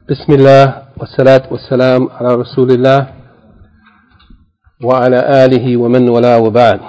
بسم الله والصلاة والسلام على رسول الله وعلى آله ومن والاه وبعد.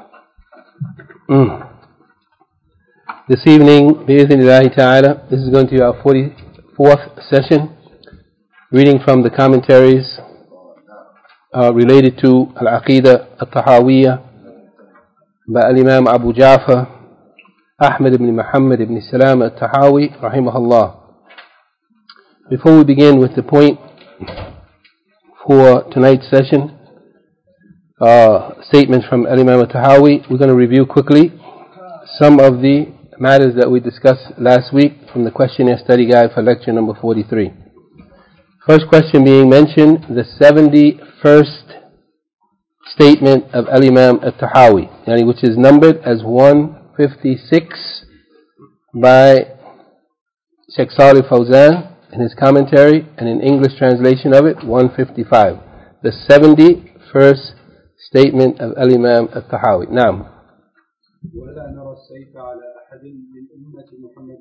This evening, بإذن ta'ala, this is going to be our 44th session, reading from the commentaries related to Al-Aqidah Al-Tahawiyya by Al-Imam Abu Ja'far Ahmad ibn Muhammad ibn Salam Al-Tahawi rahimahullah. Before we begin with the point for tonight's session, statements from Al-Imam Al-Tahawi, we're going to review quickly some of the matters that we discussed last week from the questionnaire study guide for lecture number 43. First question being mentioned, the 71st statement of Al-Imam Al-Tahawi, which is numbered as 156 by Sheikh Salih Fawzan in his commentary, and in English translation of it, 155. The 71st statement of Al-Imam Al-Tahawi. Naam. ولا نرى السيف على أحد من أمة محمد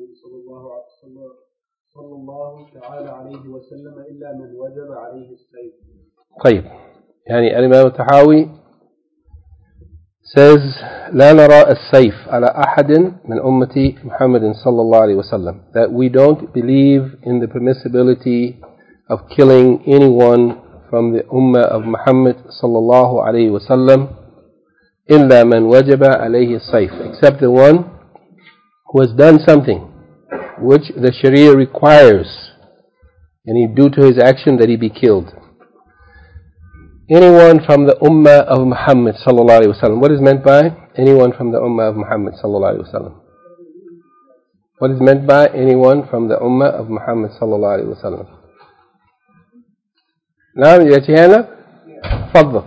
صلى الله تعالى عليه وسلم إلا من وجب عليه السيف. طيب. يعني Al-Imam Al-Tahawi says لا نرى السيف على أحد من أمة محمد صلى الله عليه وسلم, that we don't believe in the permissibility of killing anyone from the ummah of Muhammad صلى الله عليه وسلم إلا من وجب عليه السيف, except the one who has done something which the Sharia requires, and due to his action that he be killed. Anyone from the ummah of Muhammad sallallahu alaihi wasallam. What is meant by anyone from the ummah of Muhammad sallallahu alaihi wasallam? What is meant by anyone from the ummah of Muhammad sallallahu alaihi wasallam? Now, you got your hand up? Fadl.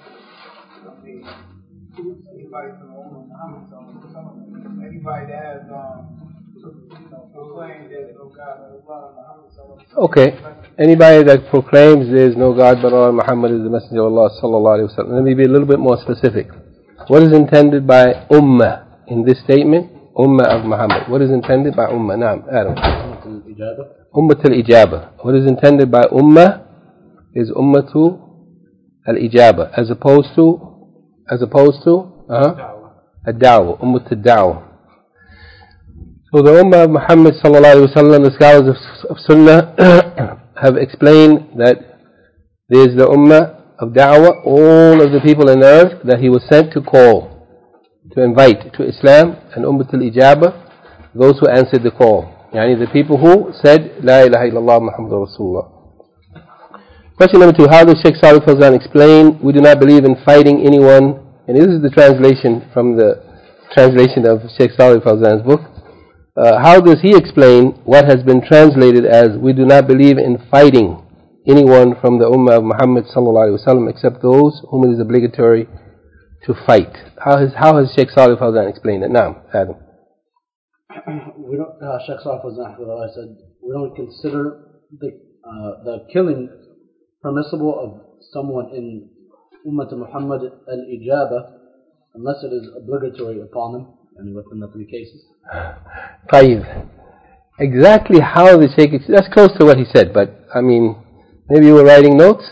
Anybody that has proclaimed that no God but Allah, Okay. Anybody that proclaims there is no God but Allah, Muhammad is the Messenger of Allah sallallahu alaihi wasallam. Let me be a little bit more specific. What is intended by ummah in this statement? Ummah of Muhammad. What is intended by ummah? Naam, Adam. Ummah al-ijaba. What is intended by ummah is ummatu al-ijaba, as opposed to ad-da'wah, ummat ad-da'wah. So the ummah of Muhammad sallallahu alaihi wasallam, the scholars of Sunnah have explained that there is the ummah of da'wah, all of the people on earth that he was sent to call, to invite to Islam, and ummat al-ijaba, those who answered the call, yani the people who said La ilaha illallah Muhammadur Rasulullah. Question number 2, how does Sheikh Salih Fawzan explain we do not believe in fighting anyone? And this is the translation from the translation of Sheikh Salih Fawzan's book. How does he explain what has been translated as we do not believe in fighting anyone from the ummah of Muhammad sallallahu alaihi wasallam except those whom it is obligatory to fight? How has Sheikh Salih Fawzan explained it? Now, Adam. We don't. Sheikh Salih Fawzan said we don't consider the killing permissible of someone in Ummah Muhammad al-Ijaba unless it is obligatory upon them, and within the 3 cases. طيب. Exactly how the Sheikh, that's close to what he said, but I mean, maybe you were writing notes?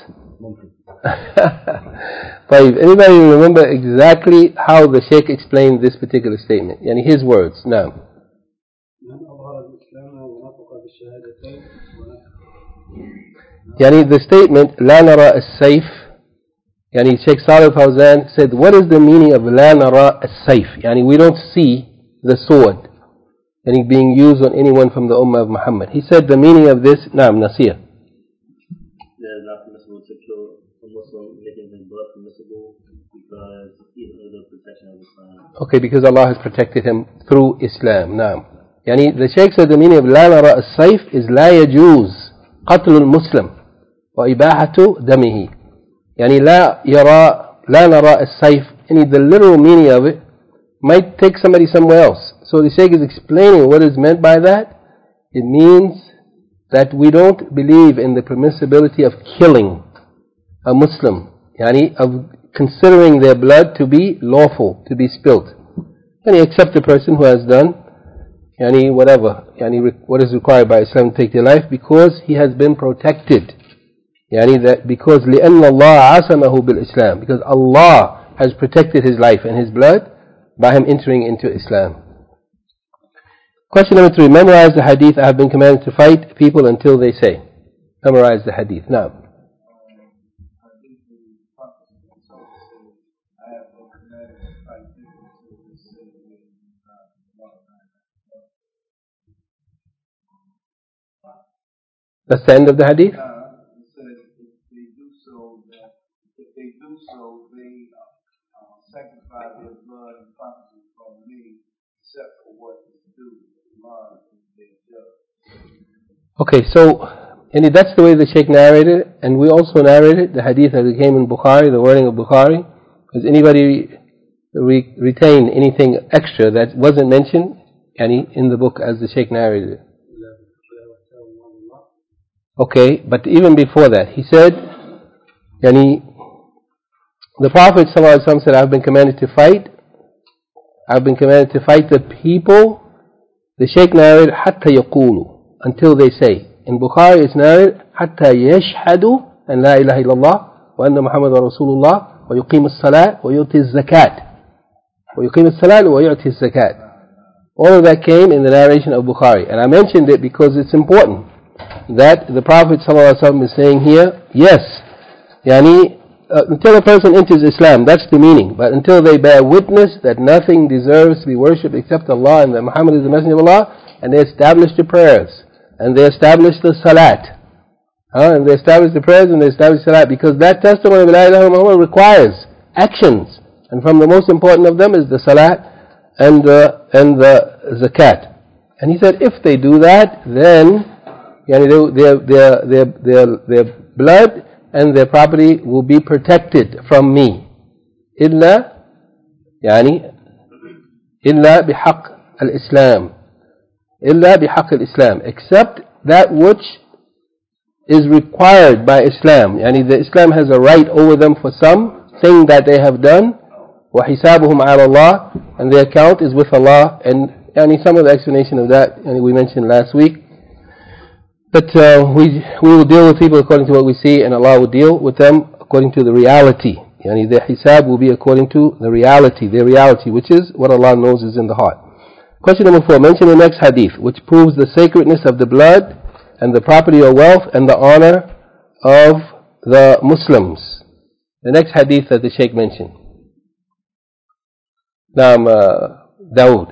طيب. Anybody remember exactly how the Sheikh explained this particular statement? Yani his words, now. Yani the statement, لا نرى السيف, yani Sheikh Salih Fawzan said, what is the meaning of لا نرى السيف? Yani we don't see the sword and being used on anyone from the ummah of Muhammad. He said the meaning of this, Naam, Nasir. It is not permissible to kill a Muslim, making his blood permissible because he's under the protection of Islam. Okay, because Allah has protected him through Islam. Naam. Yani the Shaykh said the meaning of لا نرى السيف is لا يجوز قتل المسلم وإباحة دمه. يعني لا نرى السيف, and the literal meaning of it might take somebody somewhere else. So the Shaykh is explaining what is meant by that. It means that we don't believe in the permissibility of killing a Muslim, yani of considering their blood to be lawful, to be spilt. And except a person who has done whatever, what is required by Islam to take their life, because he has been protected. Because لأن الله عصمه بالإسلام, because Allah has protected his life and his blood by him entering into Islam. Question number 3. Memorize the hadith. I have been commanded to fight people until they say. Memorize the hadith. Now. That's the end of the hadith? Sanctify their blood and property from me, except for what is due to Allah and their judge. Okay, so that's the way the Shaykh narrated it, and we also narrated the hadith as it came in Bukhari, the wording of Bukhari. Does anybody retain anything extra that wasn't mentioned in the book as the Shaykh narrated it? Okay, but even before that, he said, the Prophet ﷺ said, I've been commanded to fight. I've been commanded to fight the people. The Shaykh narrated, حَتَّى يَقُولُوا, until they say. In Bukhari it's narrated, حَتَّى يَشْهَدُوا أَنْ لَا إِلَهَ إِلَّا اللَّهِ وَأَنَّ مُحَمَّدًا رَسُولُ اللَّهِ وَيُقِيمُ الصَّلَاةِ وَيُؤْتِي الزَّكَاةِ وَيُقِيمُ الصَّلَاةِ وَيُؤْتِي الزَّكَاةِ. All of that came in the narration of Bukhari. And I mentioned it because it's important that the Prophet ﷺ is saying here, yes, until a person enters Islam, that's the meaning. But until they bear witness that nothing deserves to be worshipped except Allah and that Muhammad is the Messenger of Allah, and they establish the prayers, and they establish the salat, and they establish the prayers and they establish salat, because that testimony of La ilaha illallah requires actions, and from the most important of them is the salat and the zakat. And he said, if they do that, then their blood and their property will be protected from me. إلا بحق الإسلام. إلا بحق الإسلام. Except that which is required by Islam. The Islam has a right over them for something that they have done. وحسابهم على الله, and their account is with Allah. And some of the explanation of that we mentioned last week. But we will deal with people according to what we see, and Allah will deal with them according to the reality. Their hisab will be according to the reality, their reality, which is what Allah knows is in the heart. Question number 4. Mention the next hadith, which proves the sacredness of the blood and the property or wealth and the honor of the Muslims. The next hadith that the Shaykh mentioned. Dawood.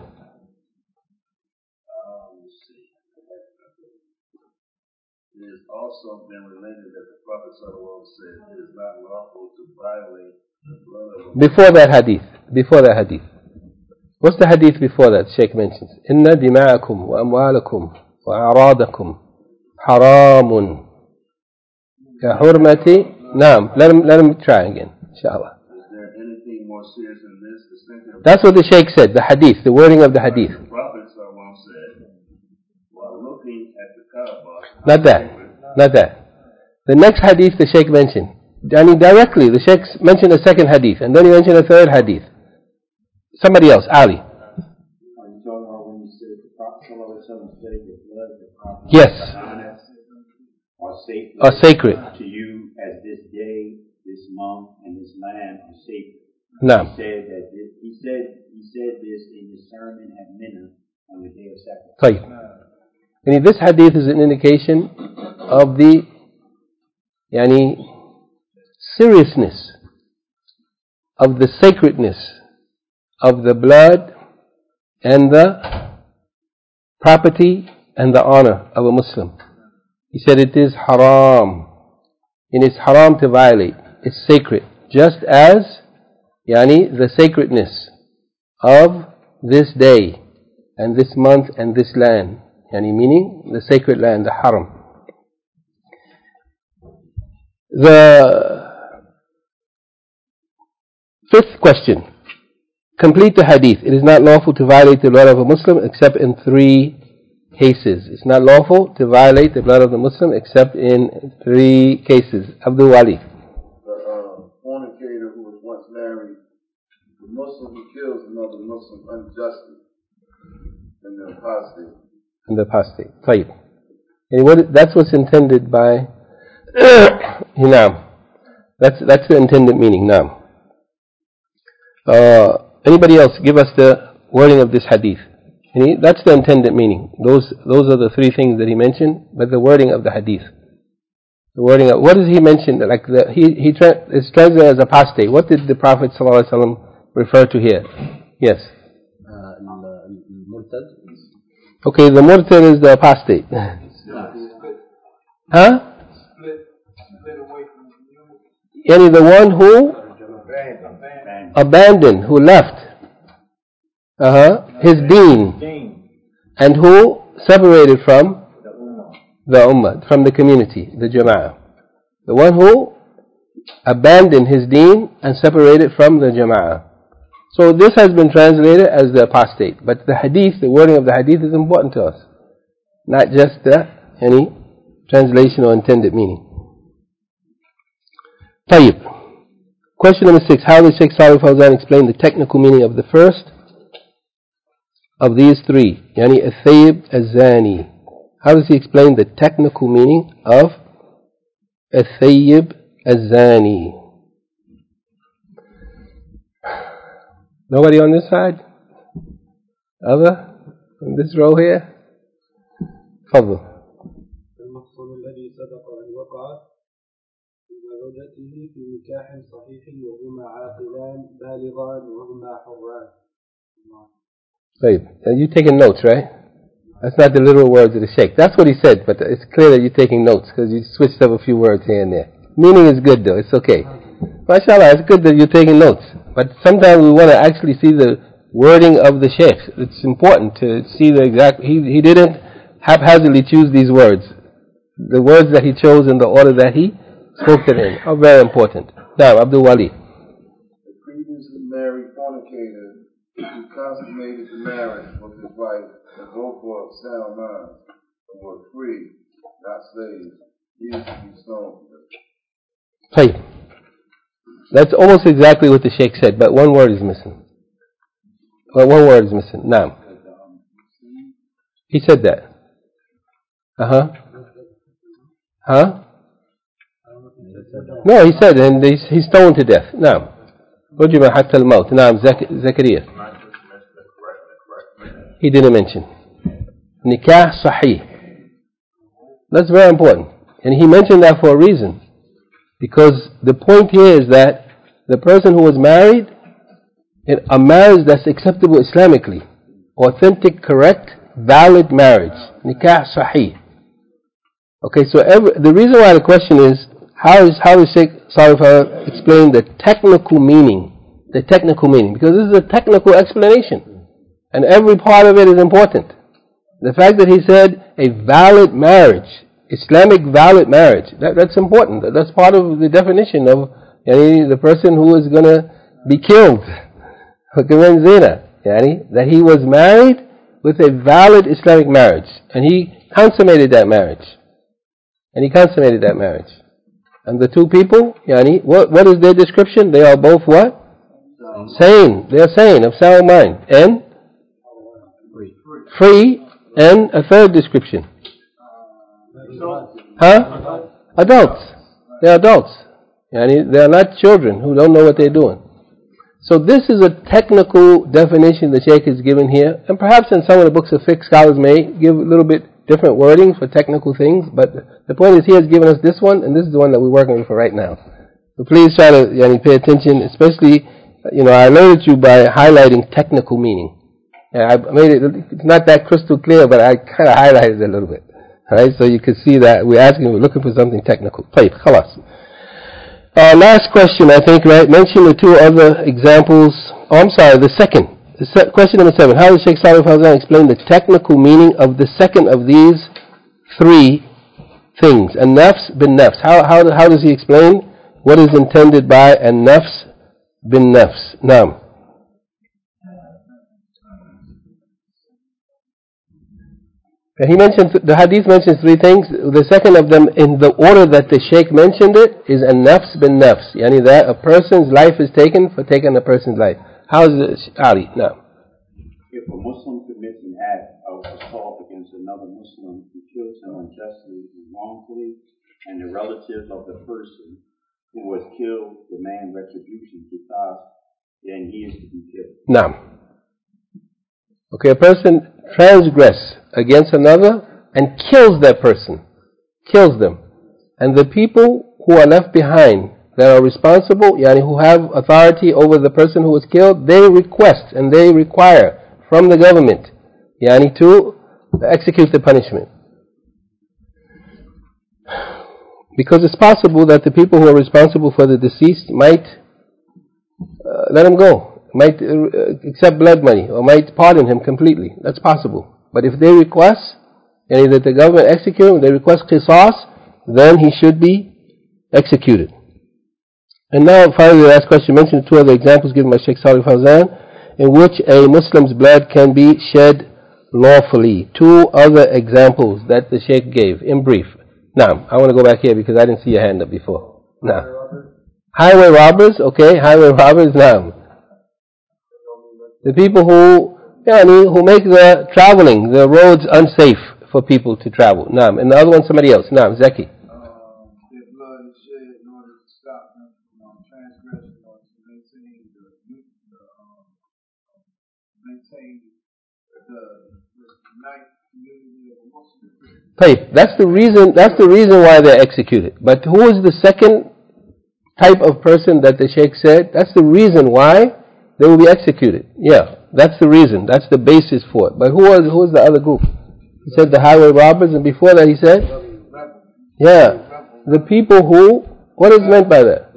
Also been related that the Prophet ﷺ said it is not lawful to violate the blood of a Before that hadith. What's the hadith before that Shaykh mentions? Inna dima'akum wa amwalakum wa a'radakum haramun ka hurmati. Naam, let him try again, inshallah. Is there anything more serious than this? That's what the Shaykh said, the hadith, the wording of the hadith. The Prophet ﷺ said, while looking at the Kaaba, Not that. The next hadith the Shaykh mentioned. Directly, the Shaykh mentioned a second hadith, and then he mentioned a third hadith. Somebody else, Ali. Are you talking about when you said the Prophet said the blood of the Prophet Yes. are sacred to you as this day, this month, and this land are sacred? No. He said this in his sermon at Mina on the day of sacrifice. Tayyib. This hadith is an indication of the seriousness of the sacredness of the blood and the property and the honor of a Muslim. He said it is haram, and it's haram to violate. It's sacred, just as the sacredness of this day and this month and this land, meaning the sacred land, the haram. The fifth question. Complete the hadith. It is not lawful to violate the blood of a Muslim except in 3 cases. It's not lawful to violate the blood of the Muslim except in 3 cases. Abdul Wali. The fornicator who was once married, the Muslim who kills another Muslim unjustly, And the apostate. And the apostate. طيب. And that's what's intended by Naam. That's the intended meaning. Naam. Anybody else give us the wording of this hadith? That's the intended meaning. Those are the three things that he mentioned, but the wording of the hadith. The wording of, what does he mention? Like it's translated as apostate. What did the Prophet ﷺ refer to here? Yes. Okay, the murtad is the apostate. Huh? Yani the one who abandoned, who left his deen, and who separated from the ummah, from the community, the jama'ah. The one who abandoned his deen and separated from the jama'ah. So this has been translated as the apostate. But the hadith, the wording of the hadith is important to us. Not just any translation or intended meaning. طيب. Question number 6. How does Shaykh Salih Fawzan explain the technical meaning of the first of these three? Yani al-thayyib al-zani. How does he explain the technical meaning of al-thayyib al-zani? Nobody on this side? Other? On this row here? تفضل. المحصن الذي سبق أن وقع زوجته في نكاح صحيح وهما عاقلان بالغان وهما حران. Right. You're taking notes, right? That's not the literal words of the Sheikh. That's what he said, but it's clear that you're taking notes because you switched up a few words here and there. Meaning is good though, it's okay. MashaAllah, it's good that you're taking notes. But sometimes we want to actually see the wording of the Sheikh. It's important to see the exact... He didn't haphazardly choose these words. The words that he chose in the order that he spoke them in are very important. Now, Abdul Wali. The previously married fornicator who consummated the marriage with his wife and both were of sound mind and were free, not slaves, he is to be stoned. Hey. That's almost exactly what the Sheikh said, but one word is missing. Well, one word is missing. Naam. He said that. Huh? No, he said, and he's stoned to death. Naam. رجم حتى الموت. نعم زكريا. He didn't mention. Nikah sahih. That's very important. And he mentioned that for a reason. Because the point here is that the person who was married, in a marriage that's acceptable Islamically, authentic, correct, valid marriage, nikah sahih. Okay, so the reason why the question is, how does Shaykh Salih explain the technical meaning? The technical meaning, because this is a technical explanation, and every part of it is important. The fact that he said a valid marriage, Islamic valid marriage, that's important. That's part of the definition of the person who is going to be killed. That he was married with a valid Islamic marriage, and he consummated that marriage. And the two people, what is their description? They are both what? Sane. They are sane, of sound mind. And? Free. And a third description. Adults. They are adults. They are not children who don't know what they're doing. So this is a technical definition the Shaykh is given here. And perhaps in some of the books of fiqh, scholars may give a little bit different wordings for technical things. But the point is he has given us this one, and this is the one that we're working with for right now. So please try to pay attention, especially, I alerted you by highlighting technical meaning. I made it's not that crystal clear, but I kind of highlighted it a little bit. Alright, so you can see that we're looking for something technical. طيب, خلاص. Last question, I think, right? Mention the two other examples. Oh, I'm sorry, the second. Question number 7. How does Shaykh Salih Fawzan explain the technical meaning of the second of these three things? An-nafs bin-nafs. How does he explain what is intended by an-nafs bin-nafs? Naam. He mentions, the hadith mentions three things. The second of them, in the order that the Shaykh mentioned it, is an-nafs bin-nafs. That a person's life is taken for taking a person's life. How is it, Ali? No. If a Muslim commits an act assault against another Muslim who killed someone justly and wrongfully, and the relative of the person who was killed demand retribution to us, then he is to be killed. Now, okay, a person transgress against another and kills that person, kills them, and the people who are left behind that are responsible, yani who have authority over the person who was killed, they request and they require from the government, yani to execute the punishment. Because it's possible that the people who are responsible for the deceased might let him go, might accept blood money, or might pardon him completely. That's possible. But if they request, yani that the government execute him, they request qisas, then he should be executed. And now finally the last question mentioned two other examples given by Sheikh Salih Fawzan in which a Muslim's blood can be shed lawfully. Two other examples that the Sheikh gave in brief. Now, I want to go back here because I didn't see your hand up before. Now, highway robbers, okay, highway robbers, now. The people who make the traveling, the roads unsafe for people to travel. Now, and the other one somebody else. Now, Zaki. Their blood is shed in order to stop them from transgressing or to maintain the night community of Muslims. That's the reason why they're executed. But who is the second type of person that the Sheikh said? That's the reason why they will be executed. Yeah, that's the reason. That's the basis for it. But who was the other group? He said the highway robbers, and before that he said? Yeah, the people who, what is meant by that?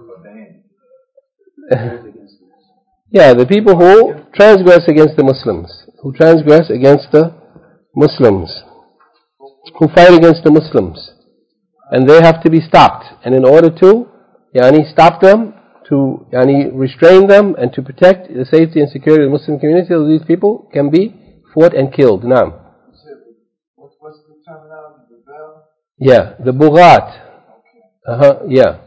Yeah, the people who transgress against the Muslims, who transgress against the Muslims, who fight against the Muslims, and they have to be stopped. And in order to stop them, to restrain them, and to protect the safety and security of the Muslim community, these people can be fought and killed. Now, what's the terminology? The bell? Yeah, the Bughat. Yeah.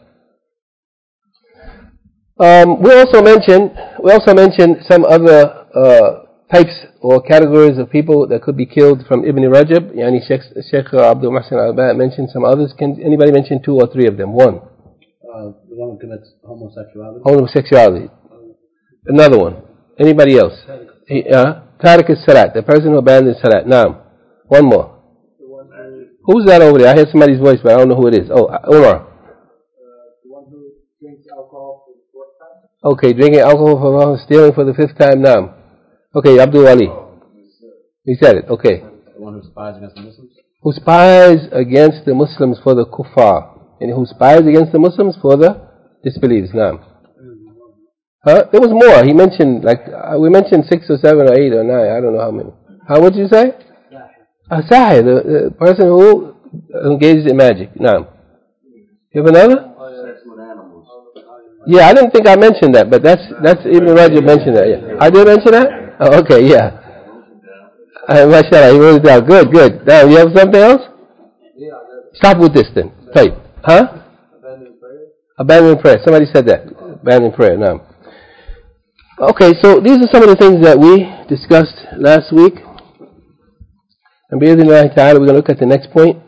We also mentioned some other types or categories of people that could be killed from Ibn Rajab. Yani Sheikh Abdul Muhsin Al-Ba mentioned some others. Can anybody mention two or three of them? One. The one who commits homosexuality. Homosexuality. Another one. Anybody else? Tariq al-Salat, the person who abandons Salat. Now, one more. Who's that over there? I hear somebody's voice, but I don't know who it is. Oh, Umar. The one who drinks alcohol for the fourth time. Okay, drinking alcohol for stealing for the fifth time now. Okay, Abdul Wali. He said it, okay. The one who spies against the Muslims. Who spies against the Muslims for the kuffar. And who spies against the Muslims for the disbelievers. Now. There was more. He mentioned, we mentioned 6 or 7 or 8 or 9. I don't know how many. How would you say? Sahir, the person who engages in magic. Now. You have another? Sex with animals. Yeah, I didn't think I mentioned that, but that's Ibn Rajab mentioned that. Yeah, I did mention that. Oh, okay, yeah. Mashallah, he wrote it down. Good. Now, you have something else? Stop with this then. Type. Huh? Abandon prayer. Somebody said that. Abandon prayer. Now. Okay, so these are some of the things that we discussed last week. And bi'idhnillahi ta'ala, we're going to look at the next point.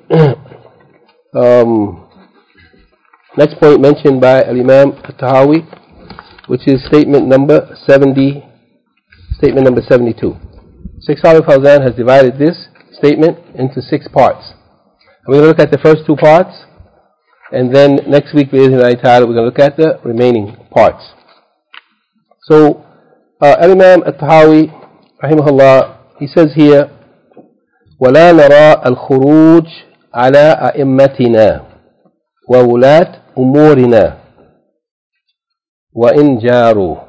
Next point mentioned by Al-Imam Al-Tahawi, which is statement number 72. Sheikh Salih Fawzan has divided this statement into 6 parts. And we're going to look at the first 2 parts, and then next week, bi'idhnillahi ta'ala, we're going to look at the remaining parts. So, Al-Imam Al-Tahawi, rahimahullah, he says here, وَلَا نَرَى الْخُرُوجِ عَلَىٰ أَئِمَّتِنَا وَوُلَاةِ أُمُورِنَا وَإِنْ جَارُوا.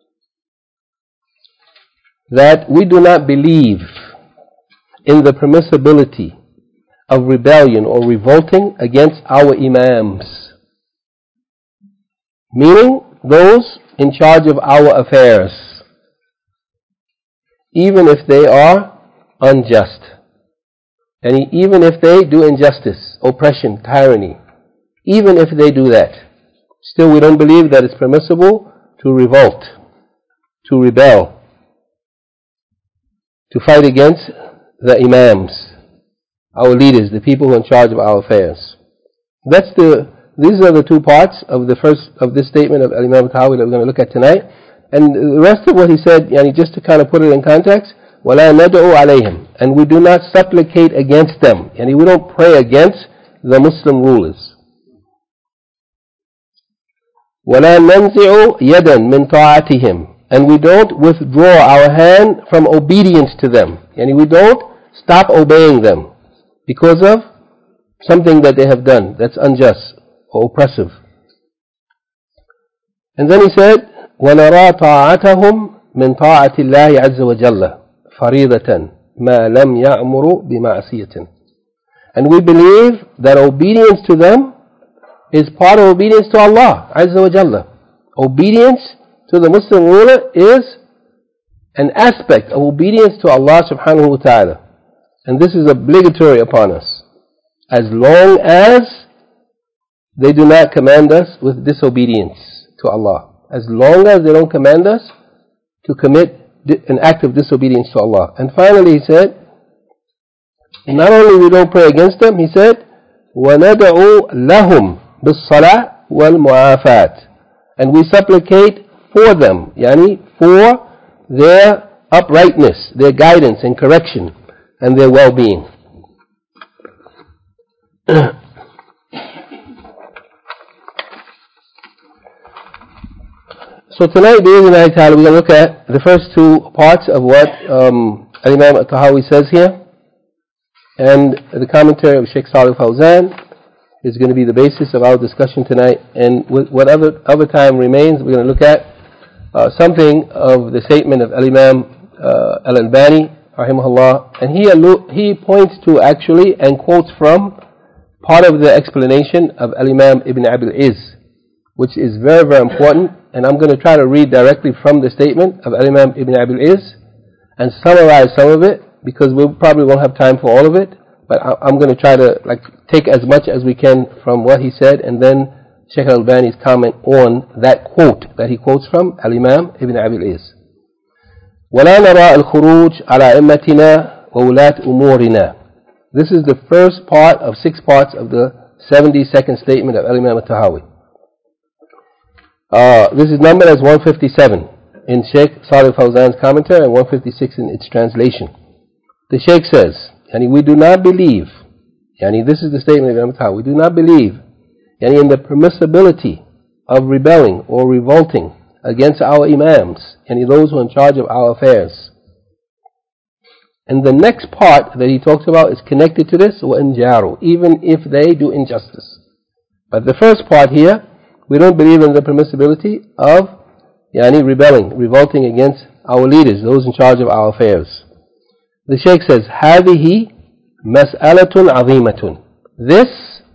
That we do not believe in the permissibility of rebellion or revolting against our imams, meaning those in charge of our affairs, even if they are unjust, and even if they do injustice, oppression, tyranny, even if they do that, still we don't believe that it's permissible to revolt, to rebel, to fight against the imams, our leaders, the people who are in charge of our affairs. These are the two parts of this statement of Imam Tahawi that we're going to look at tonight. And the rest of what he said, just to kind of put it in context, وَلَا نَدْعُ عَلَيْهِمْ, and we do not supplicate against them. We don't pray against the Muslim rulers. وَلَا نَنْزِعُ يَدًا مِنْ طَاعَتِهِمْ, and we don't withdraw our hand from obedience to them. We don't stop obeying them because of something that they have done that's unjust or oppressive. And then he said, وَنَرَى طَاعَتَهُمْ مِنْ طَاعَةِ اللَّهِ عَزَّ وَجَلَّ فَرِيضَةً مَا لَمْ يَأْمُرُ بِمَعْصِيَةٍ. And we believe that obedience to them is part of obedience to Allah Azza wa Jalla. Obedience to the Muslim ruler is an aspect of obedience to Allah subhanahu wa ta'ala. And this is obligatory upon us, as long as they do not command us with disobedience to Allah. As long as they don't command us to commit an act of disobedience to Allah. And finally he said, not only we don't pray against them, he said, وَنَدَعُ لَهُمْ بِالصَّلَاةِ وَالْمُعَافَاةِ, and we supplicate for them, for their uprightness, their guidance and correction, and their well-being. So tonight, we're going to look at the first two parts of what Imam At-Tahawi says here. And the commentary of Sheikh Salih Fawzan is going to be the basis of our discussion tonight. And whatever other time remains, we're going to look at something of the statement of Al-Imam Al-Albani, rahimahullah. And he points to actually and quotes from part of the explanation of Al-Imam Ibn Abil Izz, which is very, very important. And I'm going to try to read directly from the statement of Al-Imam Ibn Abil Izz and summarize some of it, because we probably won't have time for all of it. But I'm going to try to take as much as we can from what he said, and then Sheikh Al-Albani's comment on that quote that he quotes from Al-Imam Ibn Abil Izz. وَلَا نَرَى الْخُرُوجِ عَلَى أَئِمَّتِنَا وَوُلَاةِ أُمُورِنَا. This is the first part of 6 parts of the 72nd statement of Al-Imam At-Tahawi. This is numbered as 157 in Sheikh Salih Fawzan's commentary and 156 in its translation. The Sheikh says, we do not believe, this is the statement of Imam Tahawi, we do not believe in the permissibility of rebelling or revolting against our imams, those who are in charge of our affairs. And the next part that he talks about is connected to this, وَإِنْ جَارُوا, even if they do injustice. But the first part here, we don't believe in the permissibility of rebelling, revolting against our leaders, those in charge of our affairs. The Shaykh says, هذه مسألة عظيمة. This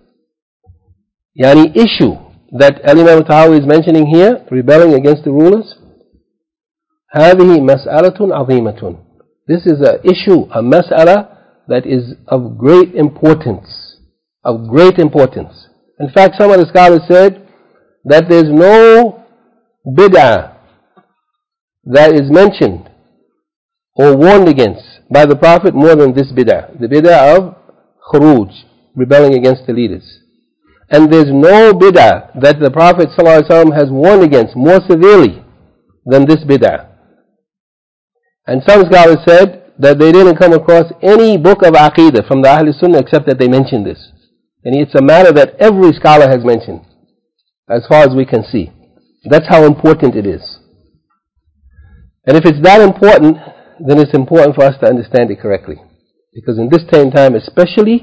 issue that Imam Tahawi is mentioning here, rebelling against the rulers, هذه مسألة عظيمة. This is an issue, a mas'ala that is of great importance. Of great importance. In fact, some of the scholars said that there's no bid'ah that is mentioned or warned against by the Prophet more than this bid'ah. The bid'ah of khuruj, rebelling against the leaders. And there's no bid'ah that the Prophet ﷺ has warned against more severely than this bid'ah. And some scholars said that they didn't come across any book of Aqeedah from the Ahl Sunnah except that they mentioned this. And it's a matter that every scholar has mentioned, as far as we can see. That's how important it is. And if it's that important, then it's important for us to understand it correctly. Because in this time especially,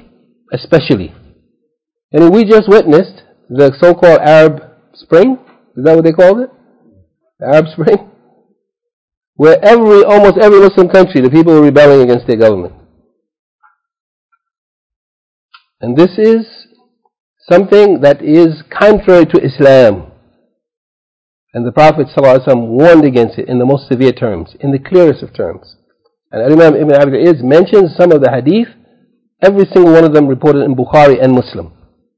and we just witnessed the so-called Arab Spring. Is that what they called it? The Arab Spring? Where almost every Muslim country, the people were rebelling against their government. And this is something that is contrary to Islam. And the Prophet ﷺ warned against it in the most severe terms, in the clearest of terms. And Imam Ibn Abil Izz mentions some of the hadith, every single one of them reported in Bukhari and Muslim.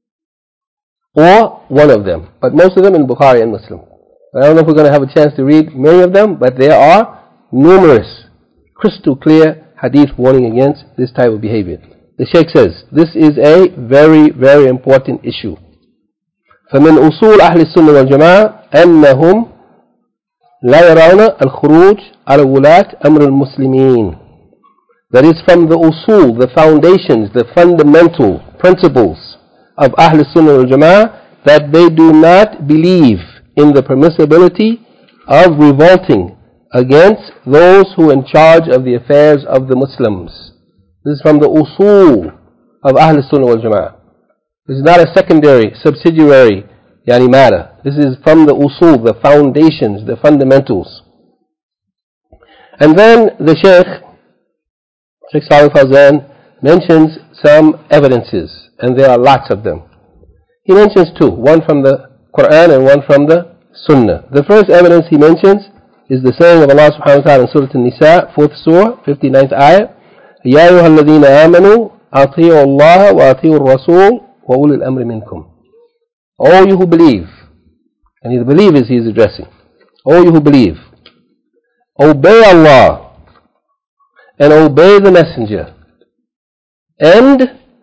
Or one of them, but most of them in Bukhari and Muslim. I don't know if we're going to have a chance to read many of them, but there are numerous, crystal clear hadith warning against this type of behavior. The Shaykh says, this is a very, very important issue. فمن أصول أهل السنة والجماعة أنهم لا يرون الخروج على ولاة أمر المسلمين. That is from the usul, the foundations, the fundamental principles of Ahl Sunnah wal Jama'ah, that they do not believe in the permissibility of revolting against those who are in charge of the affairs of the Muslims. This is from the usul of Ahl Sunnah wal Jama'ah. This is not a secondary, subsidiary matter. This is from the usul, the foundations, the fundamentals. And then the Shaykh Salih Fawzan mentions some evidences, and there are lots of them. He mentions two, one from the Quran and one from the Sunnah. The first evidence he mentions is the saying of Allah subhanahu wa ta'ala in Surah An-Nisa, 4th Surah, 59th ayah, يَا أَيُّهَا الَّذِينَ آمَنُوا أَطِيعُوا اللَّهَ وَأَطِيعُوا الرَّسُولَ وَأُولِي الْأَمْرِ مِنْكُمْ. All you who believe, and the believers he is addressing, all you who believe, obey Allah and obey the Messenger and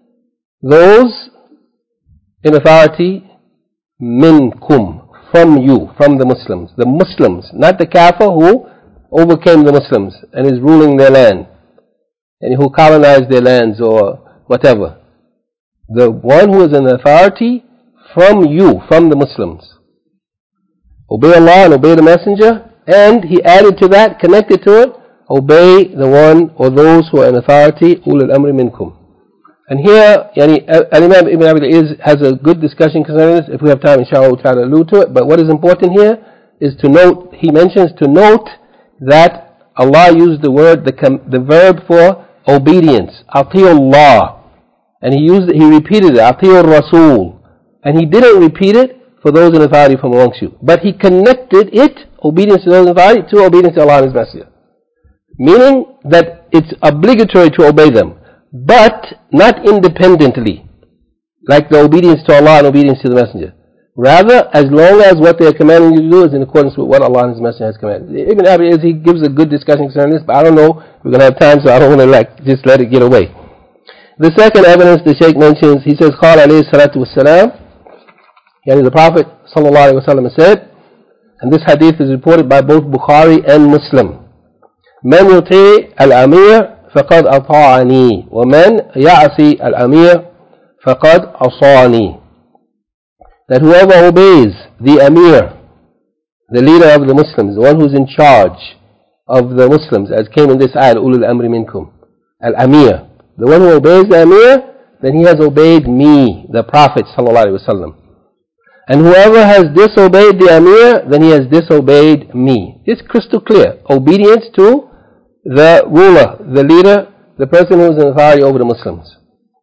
those in authority minkum, from you, from the Muslims. The Muslims, not the Kafir who overcame the Muslims and is ruling their land, and who colonized their lands or whatever. The one who is in authority from you, from the Muslims. Obey Allah and obey the Messenger, and he added to that, connected to it, obey the one or those who are in authority, ulul amri minkum. And here, Al-Imam Ibn Abi al-Izz has a good discussion concerning this. If we have time, inshallah, we'll try to allude to it. But what is important here is to note, he mentions to note that Allah used the word, the verb for obedience, Ati'ullah. And he repeated it, Ati'ur Rasul. And he didn't repeat it for those in authority from amongst you. But he connected it, obedience to those in authority, to obedience to Allah and His Messenger. Meaning that it's obligatory to obey them, but not independently, like the obedience to Allah and obedience to the Messenger. Rather, as long as what they are commanding you to do is in accordance with what Allah and His Messenger has commanded. Ibn Abi he gives a good discussion concerning this, but I don't know, we're going to have time, so I don't want to just let it get away. The second evidence the Shaykh mentions, he says, قال عليه الصلاة والسلام, the Prophet sallallahu alaihi wasallam said, and this hadith is reported by both Bukhari and Muslim, من يطيع الأمير فقد أطاعني ومن يعصي الأمير فقد عصاني. That whoever obeys the Amir, the leader of the Muslims, the one who's in charge of the Muslims, as came in this ayah, ulul amri minkum, al-Amir, the one who obeys the Amir, then he has obeyed me, the Prophet sallallahu alaihi wasallam. And whoever has disobeyed the Amir, then he has disobeyed me. It's crystal clear. Obedience to the ruler, the leader, the person who is in authority over the Muslims.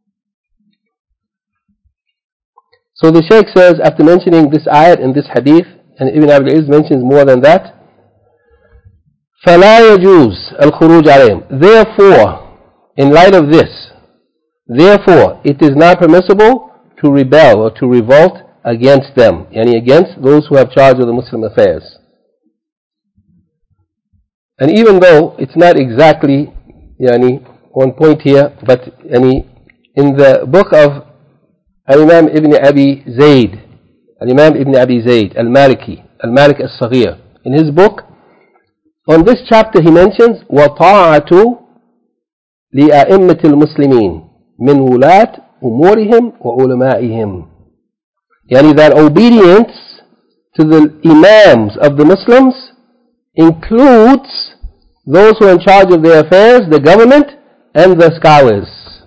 So the Shaykh says, after mentioning this ayat and this hadith, and Ibn Abi al-Izz mentions more than that, فَلَا يَجُوزُ الْخُرُوجُ عَلَيْهِمْ. Therefore, in light of this, therefore, it is not permissible to rebel or to revolt against them, against those who have charge of the Muslim affairs. And even though it's not exactly on point here, but in the book of Al-Imam Ibn Abi Zayd, Al-Imam Ibn Abi Zayd, Al-Maliki Al-Saghir, in his book, on this chapter he mentions وَطَاعَةُ لِأَئِمَّةِ الْمُسْلِمِينَ مِنْ وُلَاةِ أُمُورِهِمْ وَعُلَمَائِهِمْ. That obedience to the Imams of the Muslims includes those who are in charge of their affairs, the government, and the scholars.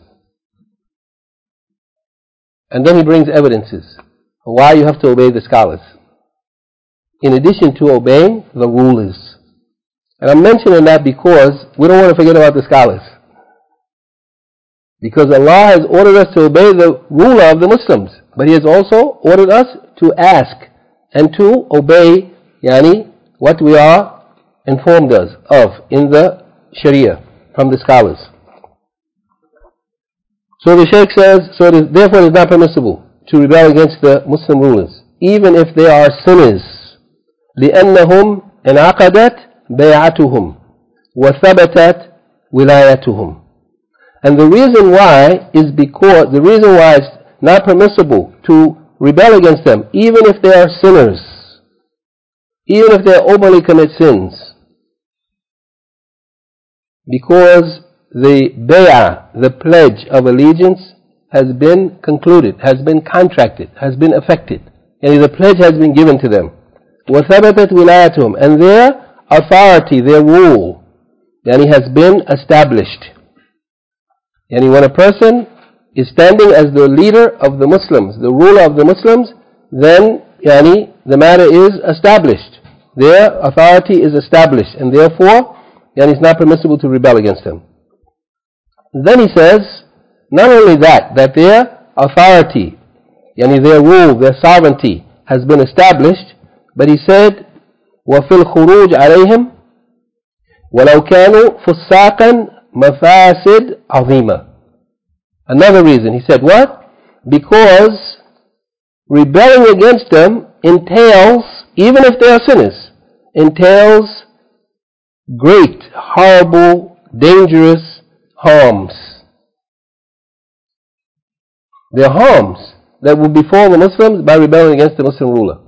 And then he brings evidences for why you have to obey the scholars, in addition to obeying the rulers. And I'm mentioning that because we don't want to forget about the scholars. Because Allah has ordered us to obey the ruler of the Muslims, but He has also ordered us to ask and to obey what we are informed us of in the Sharia from the scholars. So the Shaykh says, therefore it is not permissible to rebel against the Muslim rulers, even if they are sinners. لأنهم انعقدت بيعتهم وثبتت wilayatuhum. And the reason why is because, the reason why it's not permissible to rebel against them, even if they are sinners, even if they openly commit sins, because the bay'ah, the pledge of allegiance, has been concluded, has been contracted, has been effected, and the pledge has been given to them. وَثَبَتَتْ وِلَايَتُهُمْ, and their authority, their rule, has been established. When a person is standing as the leader of the Muslims, the ruler of the Muslims, then the matter is established. Their authority is established, and therefore it's not permissible to rebel against them. Then he says, not only that their authority, their rule, their sovereignty has been established, but he said, وَفِي الْخُرُوجِ عَلَيْهِمْ وَلَوْ كَانُوا فُسَّاقًا مَفَاسِدْ عَظِيمًا. Another reason, he said, what? Because rebelling against them entails, even if they are sinners, entails great, horrible, dangerous harms. There are harms that will befall the Muslims by rebelling against the Muslim ruler.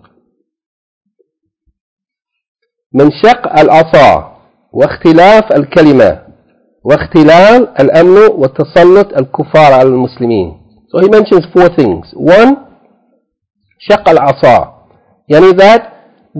من شق العصا واختلاف الكلمة واختلال الأمن وتسلط الكفار على المسلمين. So he mentions four things. One, شق العصا, that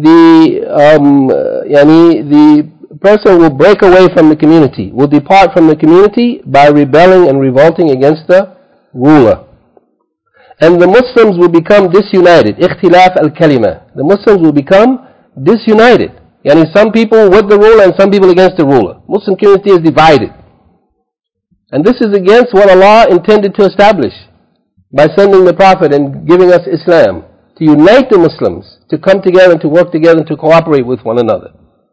the person will break away from the community, will depart from the community by rebelling and revolting against the ruler. And the Muslims will become disunited. اختلاف الكلمة. The Muslims will become disunited. Some people with the ruler and some people against the ruler. Muslim community is divided. And this is against what Allah intended to establish by sending the Prophet and giving us Islam, to unite the Muslims, to come together and to work together and to cooperate with one another.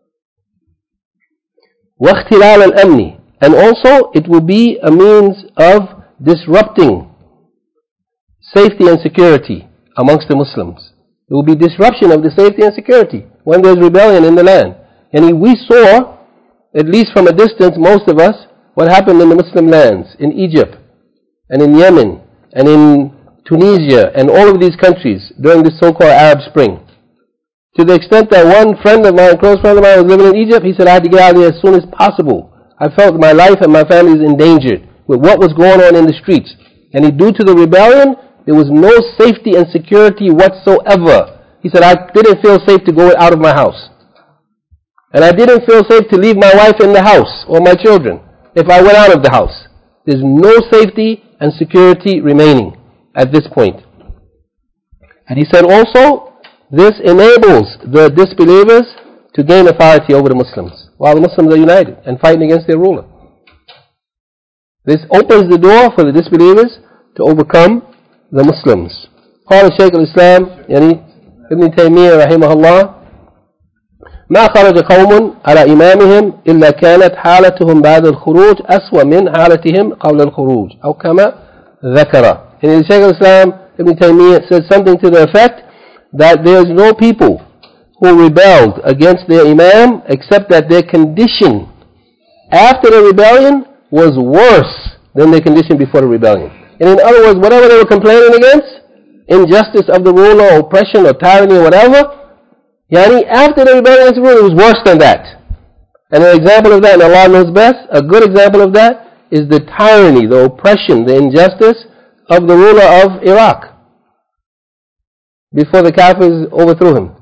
وَاخْتِلَالَ الْأَمْنِ, and also it will be a means of disrupting safety and security amongst the Muslims. There will be disruption of the safety and security when there is rebellion in the land. And we saw, at least from a distance, most of us, what happened in the Muslim lands, in Egypt, and in Yemen, and in Tunisia, and all of these countries during the so-called Arab Spring. To the extent that one friend of mine, a close friend of mine, was living in Egypt. He said, I had to get out of there as soon as possible. I felt my life and my family is endangered with what was going on in the streets. And due to the rebellion, there was no safety and security whatsoever. He said, I didn't feel safe to go out of my house. And I didn't feel safe to leave my wife in the house or my children if I went out of the house. There's no safety and security remaining at this point. And he said also, this enables the disbelievers to gain authority over the Muslims, while the Muslims are united and fighting against their ruler. This opens the door for the disbelievers to overcome the Muslims. قال الشيخ الإسلام ابن تيمية رحمه الله: ما خرج قوم على إمامهم إلا كانت حالتهم بعد الخروج أسوأ من حالتهم قبل الخروج أو كما ذكر. And the Shaykh al-Islam Ibn Taymiyyah said something to the effect that there is no people who rebelled against their Imam except that their condition after the rebellion was worse than their condition before the rebellion. And in other words, whatever they were complaining against, injustice of the ruler, or oppression, or tyranny, or whatever, after the rebellion against the ruler, it was worse than that. And an example of that, and Allah knows best, a good example of that is the tyranny, the oppression, the injustice of the ruler of Iraq before the Kafirs overthrew him.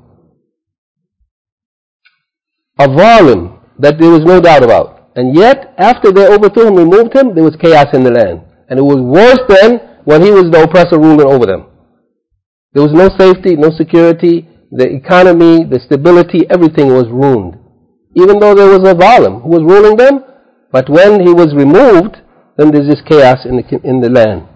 A zalim that there was no doubt about. And yet, after they overthrew him, removed him, there was chaos in the land. And it was worse than when he was the oppressor ruling over them. There was no safety, no security, the economy, the stability, everything was ruined. Even though there was a zalim who was ruling them, but when he was removed, then there's just chaos in the land.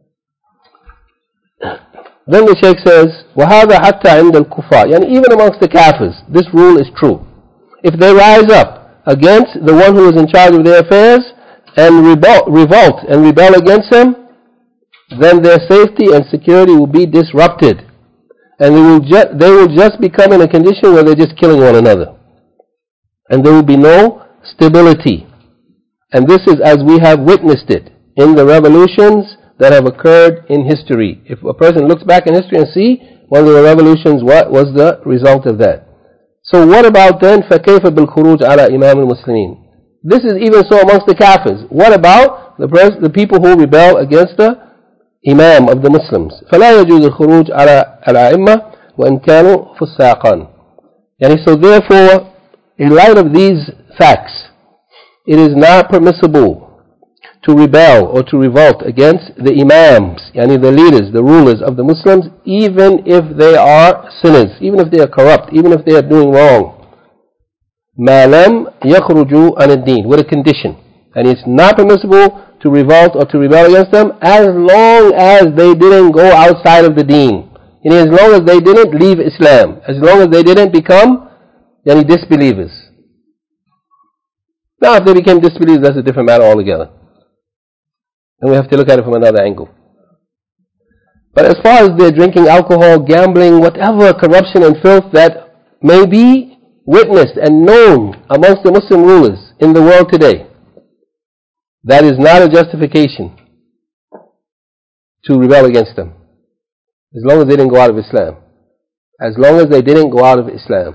Then the Shaykh says, وَهَذَا حَتَّى عِنْدَ الْكُفَارِ, even amongst the Kafirs, this rule is true. If they rise up against the one who is in charge of their affairs and revolt and rebel against him, then their safety and security will be disrupted. And they will just become in a condition where they're just killing one another. And there will be no stability. And this is as we have witnessed it in the revolutions that have occurred in history. If a person looks back in history and see one of the revolutions, what was the result of that? So what about then فَكَيْفَ بِالْخُرُوجِ عَلَى إِمَامِ الْمُسْلِمِينَ? This is even so amongst the Kafirs. What about the people who rebel against the Imam of the Muslims? فَلَا يَجُوزُ الْخُرُوجِ عَلَى الْأَئِمَّةِ وَإِنْ كَانُوا فُسَّاقًا. So therefore, in light of these facts, it is not permissible to rebel or to revolt against the Imams, the leaders, the rulers of the Muslims, even if they are sinners, even if they are corrupt, even if they are doing wrong. مَا لَمْ يَخْرُجُوا عَنِ الدِّينِ, with a condition. And it's not permissible to revolt or to rebel against them as long as they didn't go outside of the deen. As long as they didn't leave Islam, as long as they didn't become disbelievers. Now if they became disbelievers, that's a different matter altogether. And we have to look at it from another angle. But as far as they're drinking alcohol, gambling, whatever corruption and filth that may be witnessed and known amongst the Muslim rulers in the world today, that is not a justification to rebel against them. As long as they didn't go out of Islam. As long as they didn't go out of Islam.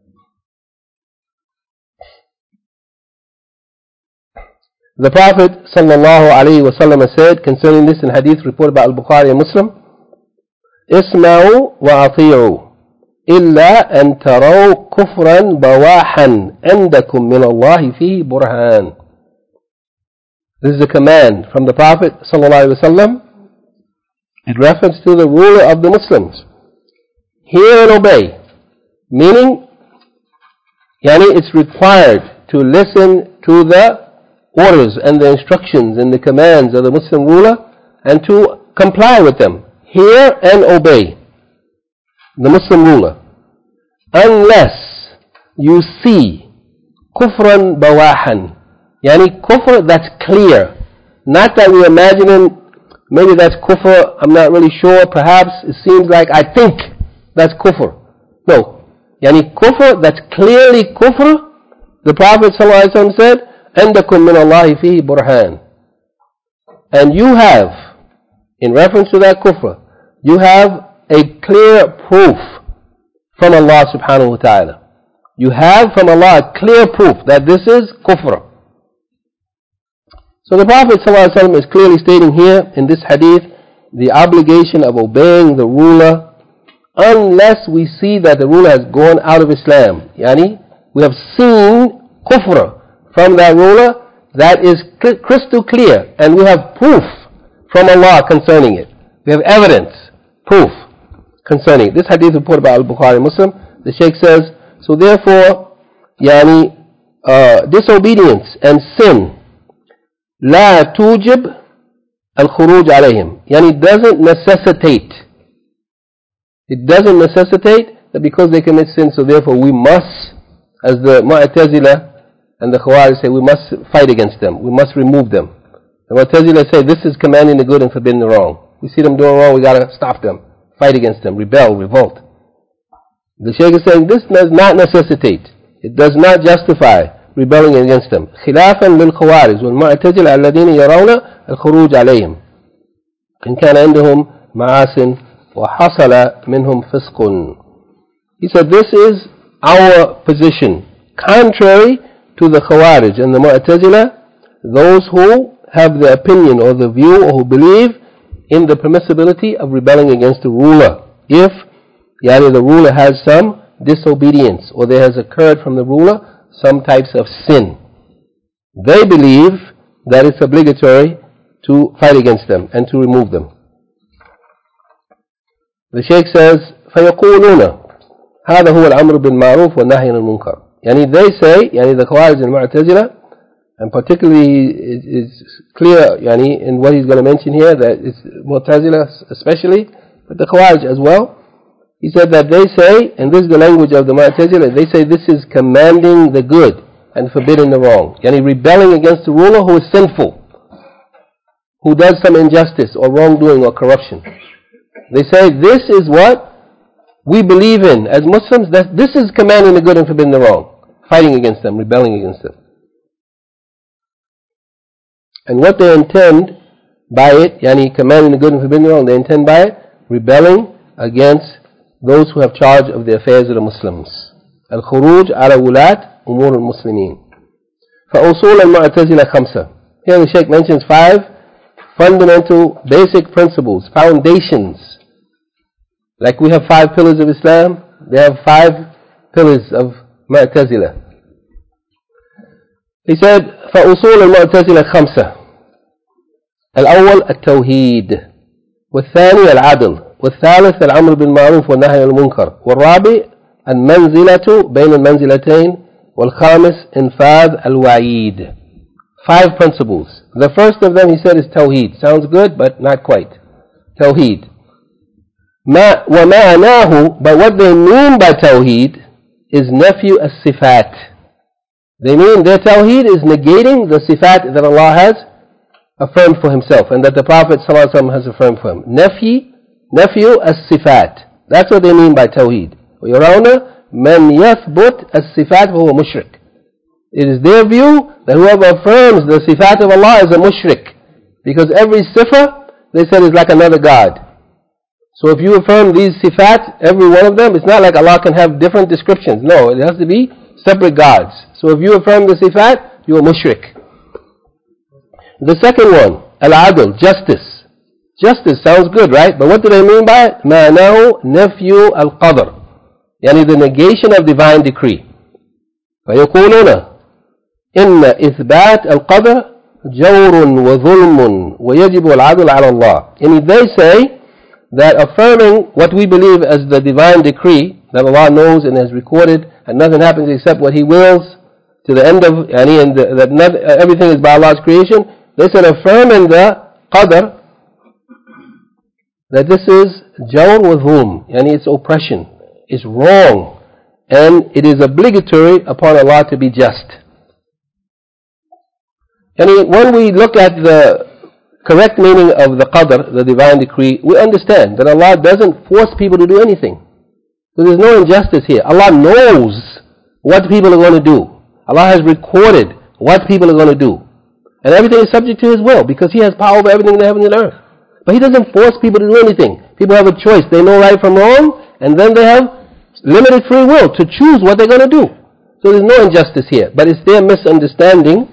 The Prophet ﷺ said concerning this in hadith reported by Al-Bukhari and Muslim, اسمعوا وأطيعوا إلا أن تروا كفرا بواحا عندكم من الله فيه برهان. This is a command from the Prophet ﷺ in reference to the ruler of the Muslims. Hear and obey. Meaning, it's required to listen to the orders and the instructions and the commands of the Muslim ruler and to comply with them. Hear and obey the Muslim ruler. Unless you see kufran bawahan, kufr that's clear. Not that we're imagining maybe that's kufr, I'm not really sure, perhaps it seems like I think that's kufr. No. Kufr that's clearly kufr, the Prophet ﷺ said, عندكم من الله فيه برهان. And you have, in reference to that kufr, you have a clear proof from Allah subhanahu wa ta'ala. You have from Allah a clear proof that this is kufr. So the Prophet ﷺ is clearly stating here in this hadith the obligation of obeying the ruler unless we see that the ruler has gone out of Islam. We have seen kufr from that ruler that is crystal clear, and we have proof from Allah concerning it. We have evidence, proof concerning it. This hadith is reported by Al-Bukhari Muslim. The Shaykh says, so therefore, disobedience and sin لا توجب الخروج عليهم. It doesn't necessitate. It doesn't necessitate that because they commit sin, so therefore we must, as the Mu'tazila and the Khawarij say, we must fight against them. We must remove them. The Mu'tazila say this is commanding the good and forbidding the wrong. We see them doing wrong, we got to stop them, fight against them, rebel, revolt. The Shaykh is saying this does not necessitate. It does not justify rebelling against them. خلافا للخوارج والمعتزلة الذين يرون الخروج عليهم إن كان عندهم معاصٍ وحصل منهم فسق. He said this is our position, contrary to the Khawarij and the Mu'tazila, those who have the opinion or the view or who believe in the permissibility of rebelling against the ruler if the ruler has some disobedience or there has occurred from the ruler some types of sin. They believe that it's obligatory to fight against them and to remove them. The Shaykh says, فَيَقُولُونَ هذا هو الأمر بالمعروف والنهي عن المنكر. They say, the Khawarij and Mu'tazila, and particularly it's clear in what he's going to mention here, that it's Mu'tazila especially, but the Khawarij as well. He said that they say, and this is the language of the Mu'tazila, they say this is commanding the good and forbidding the wrong. Rebelling against the ruler who is sinful, who does some injustice or wrongdoing or corruption. They say this is what we believe in as Muslims, that this is commanding the good and forbidding the wrong, fighting against them, rebelling against them. And what they intend by it, yani commanding the good and forbidding the wrong, they intend by it rebelling against those who have charge of the affairs of the Muslims. Al-Khuruj ala wulat umur al-Muslimin. فَأُصُولَ الْمُعْتَزِلَةِ خَمْسَةً. Here the Shaykh mentions 5 fundamental basic principles, foundations. Like we have 5 pillars of Islam, they have 5 pillars of Mu'tazila. He said, فَأُصُولَ الْمُعْتَزِلَةِ خَمْسَةً. الأول التوحيد، والثاني العدل، والثالث الأمر بالمعروف والنهي عن المنكر، والرابع المنزلة بين المنزلتين، والخامس إنفاذ الوعيد. 5 principles. The first of them he said is Tawheed. Sounds good, but not quite. Tawheed. وَمَعْنَاهُ, but what they mean by Tawheed is nephew as-sifat. They mean their Tawheed is negating the sifat that Allah has affirmed for Himself and that the Prophet ﷺ has affirmed for Him. Nephew as-sifat. That's what they mean by Tawheed. وَيَرَوْنَ مَنْ يَثْبُتْ as-sifat فَهُوَ mushrik. It is their view that whoever affirms the sifat of Allah is a mushrik. Because every sifa, they said, is like another God. So if you affirm these sifat, every one of them, it's not like Allah can have different descriptions. No, it has to be separate gods. So if you affirm the sifat, you are mushrik. The second one, al-adl, justice. Justice sounds good, right? But what do they mean by it? مَعْنَاهُ نَفْيُ الْقَدْرِ, يعني the negation of divine decree. فَيَقُولُونَ إن إثبات القدر جور وظلم ويجب العدل على الله. And they say that affirming what we believe as the divine decree that Allah knows and has recorded, and nothing happens except what He wills to the end of, and that everything is by Allah's creation. They said affirming the qadr, that this is jawr wa dhulm, and it's oppression, it's wrong, and it is obligatory upon Allah to be just. And when we look at the correct meaning of the qadr, the divine decree, we understand that Allah doesn't force people to do anything. So there's no injustice here. Allah knows what people are going to do. Allah has recorded what people are going to do. And everything is subject to His will because He has power over everything in the heaven and earth. But He doesn't force people to do anything. People have a choice. They know right from wrong, and then they have limited free will to choose what they're going to do. So there's no injustice here. But it's their misunderstanding,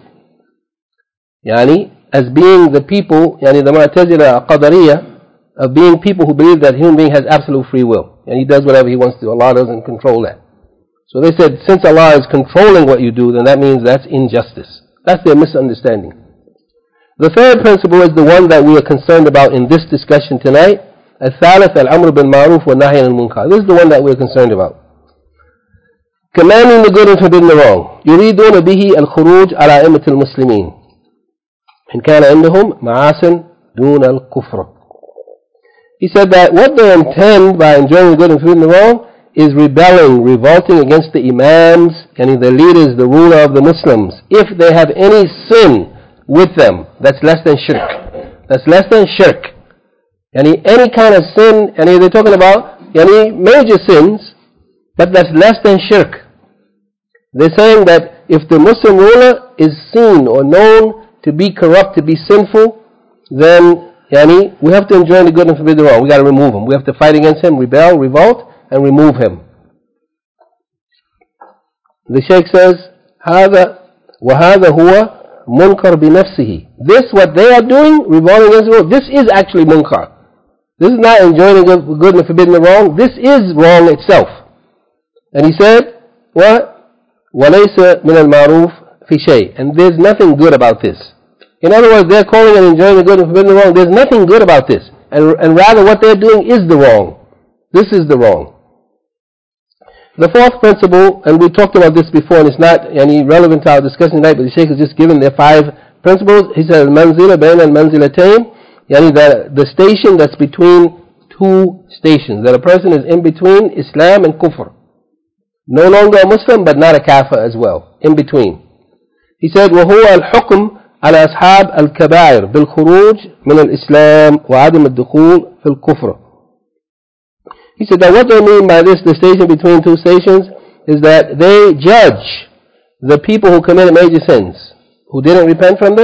as being the people, the Mu'tazila Qadariyah, of being people who believe that human being has absolute free will. And he does whatever he wants to. Allah doesn't control that. So they said, since Allah is controlling what you do, then that means that's injustice. That's their misunderstanding. The third principle is the one that we are concerned about in this discussion tonight. الثالث الأمر بالمعروف والنهي عن المنكر. This is the one that we're concerned about. Commanding the good and forbidding the wrong. يريدون به الخروج على أئمة المسلمين إن كان عندهم معاصٍ دون الكفر. He said that what they intend by enjoining the good and forbidding the wrong is rebelling, revolting against the imams and the leaders, the ruler of the Muslims, if they have any sin with them that's less than shirk. That's less than shirk. Any kind of sin, and they're talking about any major sins, but that's less than shirk. They're saying that if the Muslim ruler is seen or known to be corrupt, to be sinful, then we have to enjoin the good and forbid the wrong. We got to remove him. We have to fight against him, rebel, revolt, and remove him. The Shaykh says, وَهَذَا هُوَ munkar بِنَفْسِهِ. This, what they are doing, revolting against the wrong, this is actually munkar. This is not enjoining the good and forbidding the wrong. This is wrong itself. And he said, what? وَلَيْسَ مِنَ الْمَعْرُوفِ فِي شَيْءٍ. And there's nothing good about this. In other words, they're calling and enjoining the good and forbidding the wrong. There's nothing good about this. And rather what they're doing is the wrong. This is the wrong. The fourth principle, and we talked about this before, and it's not relevant to our discussion tonight, but the Shaykh has just given their 5 principles. He said, al-manzila bayn al-manzilatayn, the station that's between 2 stations, that a person is in between Islam and Kufr. No longer a Muslim, but not a Kafir as well. In between. He said, وَهُوَ الْحُكْمُ على أصحاب الكبائر بالخروج من الإسلام وعدم الدخول في الكفر. He said that what they mean by this, the station between 2 stations, is that they judge the people who committed major sins, who didn't repent from them,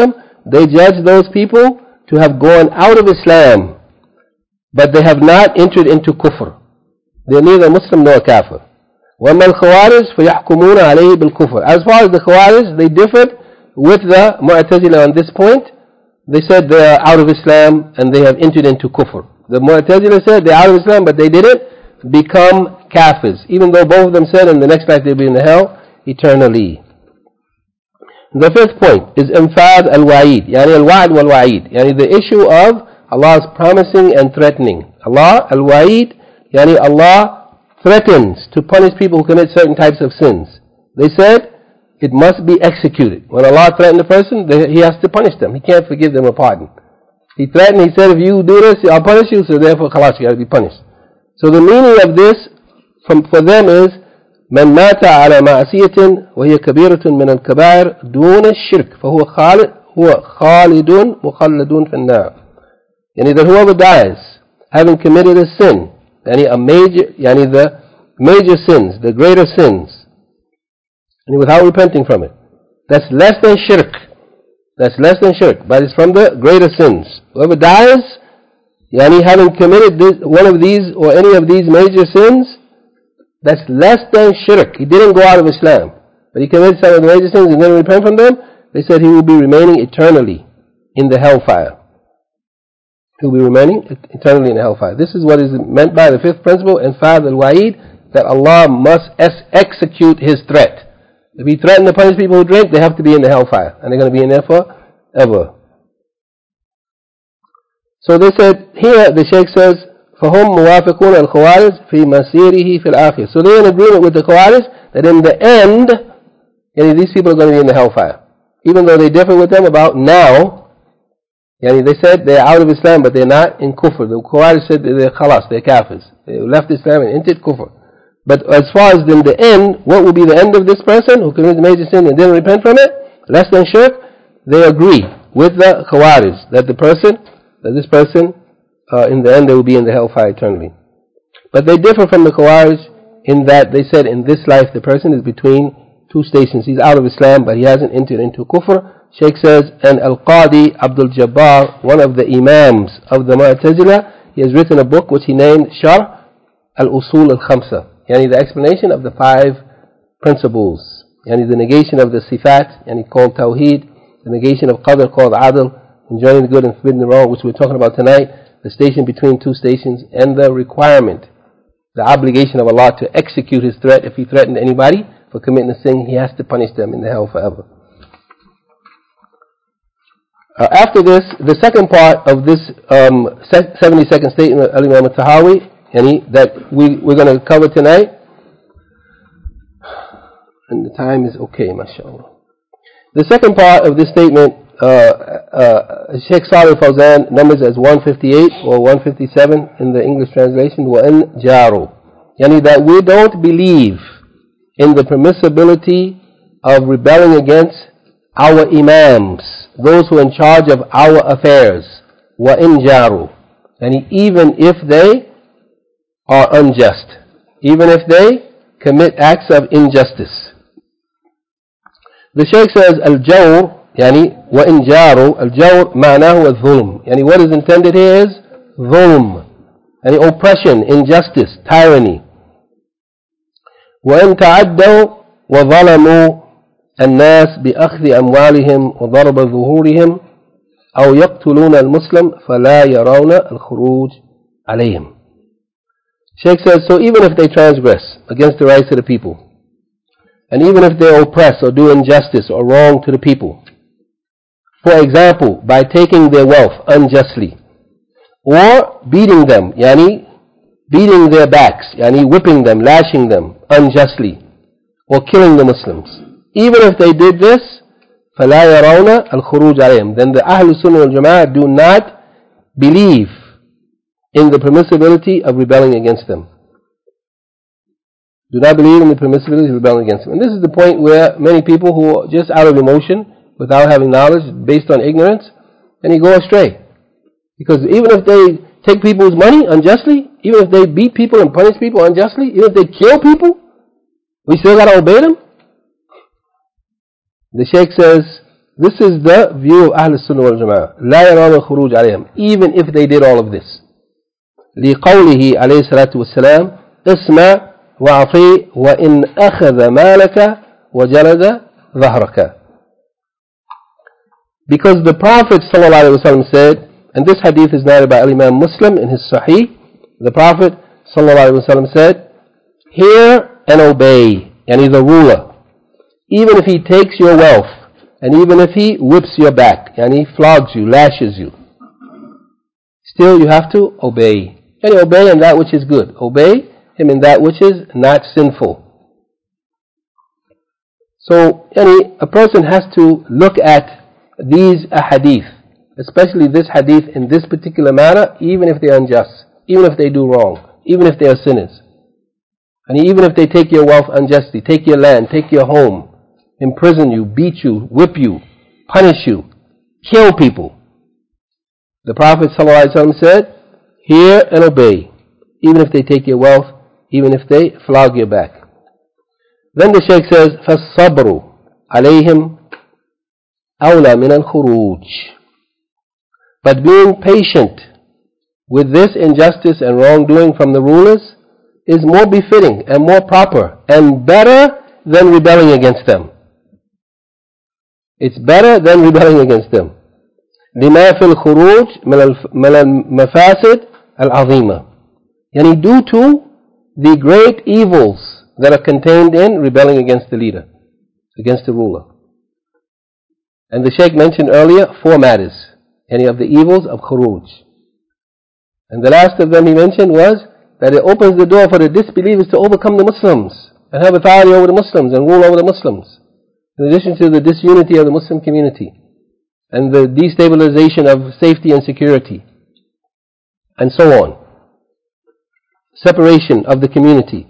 they judge those people to have gone out of Islam, but they have not entered into kufr. They are neither Muslim nor kafir. وَأَمَّا الْخَوَارِجْ فَيَحْكُمُونَ عَلَيْهِ بِالْكُفْرِ. As far as the Khawarij, they differed with the Mu'tazila on this point. They said they are out of Islam and they have entered into kufr. The Mu'tazila said they are out of Islam, but they didn't become kafirs, even though both of them said in the next life they'll be in the hell eternally. The fifth point is infad al-wa'id, yani al-wa'd wal-wa'id, yani the issue of Allah's promising and threatening. Allah al-wa'id, yani Allah threatens to punish people who commit certain types of sins. They said it must be executed. When Allah threatened a person, He has to punish them. He can't forgive them or pardon. He threatened, He said, if you do this, I'll punish you, so therefore, khalas, you got to be punished. So the meaning of this for them is, من مات على معصية وهي كبيرة من الكبائر دون الشرك فهو خالد مخلد في النار. Yani that whoever dies having committed a sin, the major sins, the greater sins, and without repenting from it, that's less than shirk. That's less than shirk, but it's from the greater sins. Whoever dies, having committed one of these or any of these major sins, that's less than shirk. He didn't go out of Islam, but he committed some of the major sins and didn't repent from them. They said he will be remaining eternally in the hellfire. He will be remaining eternally in the hellfire. This is what is meant by the fifth principle, infad al-wa'id, that Allah must execute His threat. If He threatened to punish people who drink, they have to be in the hellfire, and they're going to be in there forever. So they said, here the Shaykh says, فَهُمْ مُوَافِقُونَ الْخَوَارِجِ فِي مَسِيرِهِ فِي الْآخِرِ. So they're in agreement with the Khawarij that in the end, these people are going to be in the hellfire. Even though they differ with them about now, they said they're out of Islam, but they're not in kufr. The Khawarij said they're khalas, they're kafirs. They left Islam and entered kufr. But as far as in the end, what will be the end of this person who committed major sin and didn't repent from it? Less than shirk. They agree with the Khawarij that this person, in the end, they will be in the hellfire eternally. But they differ from the Khawarij in that they said in this life the person is between two stations. He's out of Islam, but he hasn't entered into kufr. Shaykh says, and Al-Qadi Abdul Jabbar, one of the Imams of the Mu'tazila, he has written a book which he named Sharh Al-Usul Al-Khamsa, the explanation of the 5 principles, the negation of the Sifat, called Tawheed, the negation of Qadr called Adl, enjoining the good and forbidding the wrong, which we're talking about tonight, the station between two stations, and the requirement, the obligation of Allah to execute His threat. If He threatened anybody for committing a sin, He has to punish them in the hell forever. After this, the second part of this 72nd statement of Al-Imam al-Tahawi, that we're going to cover tonight, and the time is okay, mashallah. The second part of this statement, Shaykh Salih Fawzan numbers as 158 or 157 in the English translation, وَإِنْ جَارُوا, that we don't believe in the permissibility of rebelling against our imams, those who are in charge of our affairs, وَإِنْ جَارُوا, even if they are unjust, even if they commit acts of injustice. The Shaykh says, al-jawr, وَإِنْ جَارُوا, al-jawr معناه الظلم, what is intended here is ظلم, oppression, injustice, tyranny. وَإِنْ تَعَدَّوْا وَظَلَمُوا الناس بأخذ أموالهم وضرب ظهورهم أو يقتلون المسلم فلا يرون الخروج عليهم. Shaykh says, so even if they transgress against the rights of the people, and even if they oppress or do injustice or wrong to the people, for example, by taking their wealth unjustly, or beating them, beating their backs, whipping them, lashing them unjustly, or killing the Muslims, even if they did this, فَلَا يَرَوْنَ الْخُرُوجَ عَلَيْهِمْ, then the Ahlul Sunnah wal Jama'ah do not believe in the permissibility of rebelling against them. Do not believe in the permissibility of rebelling against them. And this is the point where many people who are just out of emotion, without having knowledge, based on ignorance, and you go astray. Because even if they take people's money unjustly, even if they beat people and punish people unjustly, even if they kill people, we still got to obey them? The Shaykh says, This is the view of Ahl Sunnah wal Jama'ah. لا يرون الخروج عليهم, even if they did all of this. لقوله عليه الصلاة والسلام اسمع وأطيع وإن أخذ مالك وجلد ظهرك. Because the Prophet ﷺ said, and this hadith is narrated by Imam Muslim in his Sahih, the Prophet ﷺ said, hear and obey, yani the ruler, even if he takes your wealth, and even if he whips your back, yani he flogs you, lashes you, still you have to obey. And obey in that which is good. Obey him in that which is not sinful. So, a person has to look at these ahadith, especially this hadith in this particular matter, even if they are unjust, even if they do wrong, even if they are sinners. And even if they take your wealth unjustly, take your land, take your home, imprison you, beat you, whip you, punish you, kill people. The Prophet ﷺ said, hear and obey, even if they take your wealth, even if they flog your back. Then the Shaykh says, فَالصَّبْرُ عَلَيْهِمْ أَوْلَى مِنَ الْخُرُوجِ. But being patient with this injustice and wrongdoing from the rulers is more befitting and more proper and better than rebelling against them. It's better than rebelling against them. لما في الخروج من المفاسد العظيمة. Yani due to the great evils that are contained in rebelling against the leader, against the ruler. And the Shaykh mentioned earlier 4 matters, any of the evils of khuruj. And the last of them he mentioned was that it opens the door for the disbelievers to overcome the Muslims and have authority over the Muslims and rule over the Muslims, in addition to the disunity of the Muslim community and the destabilization of safety and security, and so on. Separation of the community.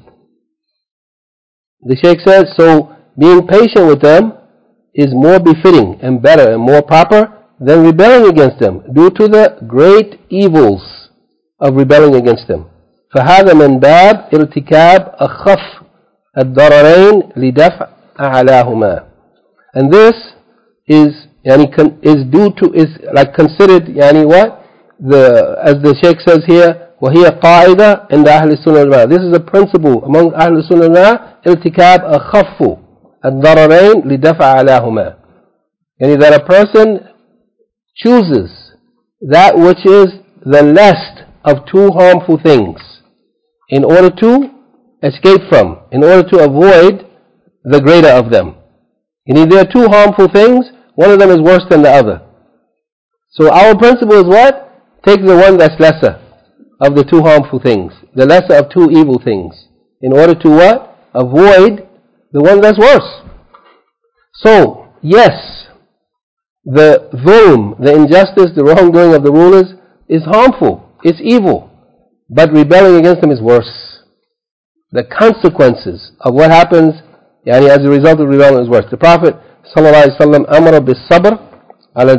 The Shaykh says, so being patient with them is more befitting and better and more proper than rebelling against them, due to the great evils of rebelling against them. فهذا من باب ارتكاب أخف الضررين لدفع أعلاهما. And this is considered as the Shaykh says here, وهي قاعدة عند أهل السنة والجماعة. This is a principle among أهل السنة والجماعة, ارتكاب أخف الضررين لدفع أعلاهما. That a person chooses that which is the less of 2 harmful things in order to escape from, in order to avoid the greater of them. There are 2 harmful things, one of them is worse than the other. So our principle is what? Take the one that's lesser of the 2 harmful things, the lesser of 2 evil things, in order to what? Avoid the one that's worse. So, yes, the dhulm, the injustice, the wrongdoing of the rulers is harmful, it's evil, but rebelling against them is worse. The consequences of what happens as a result of rebellion is worse. The Prophet ﷺ amara bis-sabr ala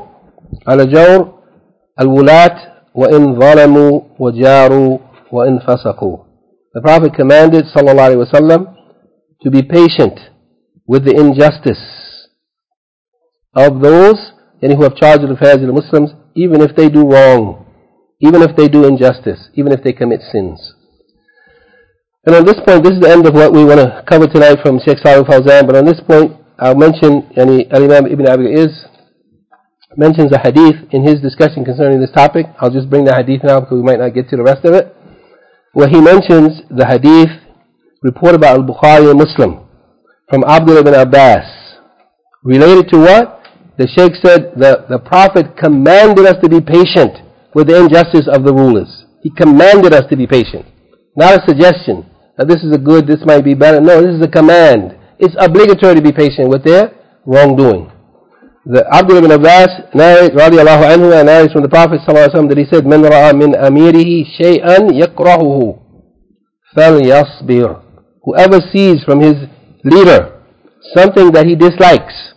jawr al-wulat wa in zalamu wa jaru wa in fasaqu. The Prophet commanded ﷺ to be patient with the injustice of those who have charge of the affairs of the Muslims, even if they do wrong, even if they do injustice, even if they commit sins. And on this point, this is the end of what we want to cover tonight from Shaykh Salih Fawzan. But on this point, I'll mention, Al-Imam Ibn Abi Iz mentions a hadith in his discussion concerning this topic. I'll just bring the hadith now because we might not get to the rest of it. Where he mentions the hadith reported by Al-Bukhari and Muslim from Abdullah ibn Abbas. Related to what? The Shaykh said the Prophet commanded us to be patient with the injustice of the rulers. He commanded us to be patient. Not a suggestion. Now this is a good, this might be better. No, this is a command. It's obligatory to be patient with their wrongdoing. The Abdullah ibn Abbas narrates, radiallahu anhu, narrates from the Prophet ﷺ that he said, "Man ra'a min amirihi shay'an yakrahuhu, falyasbir." Whoever sees from his leader something that he dislikes,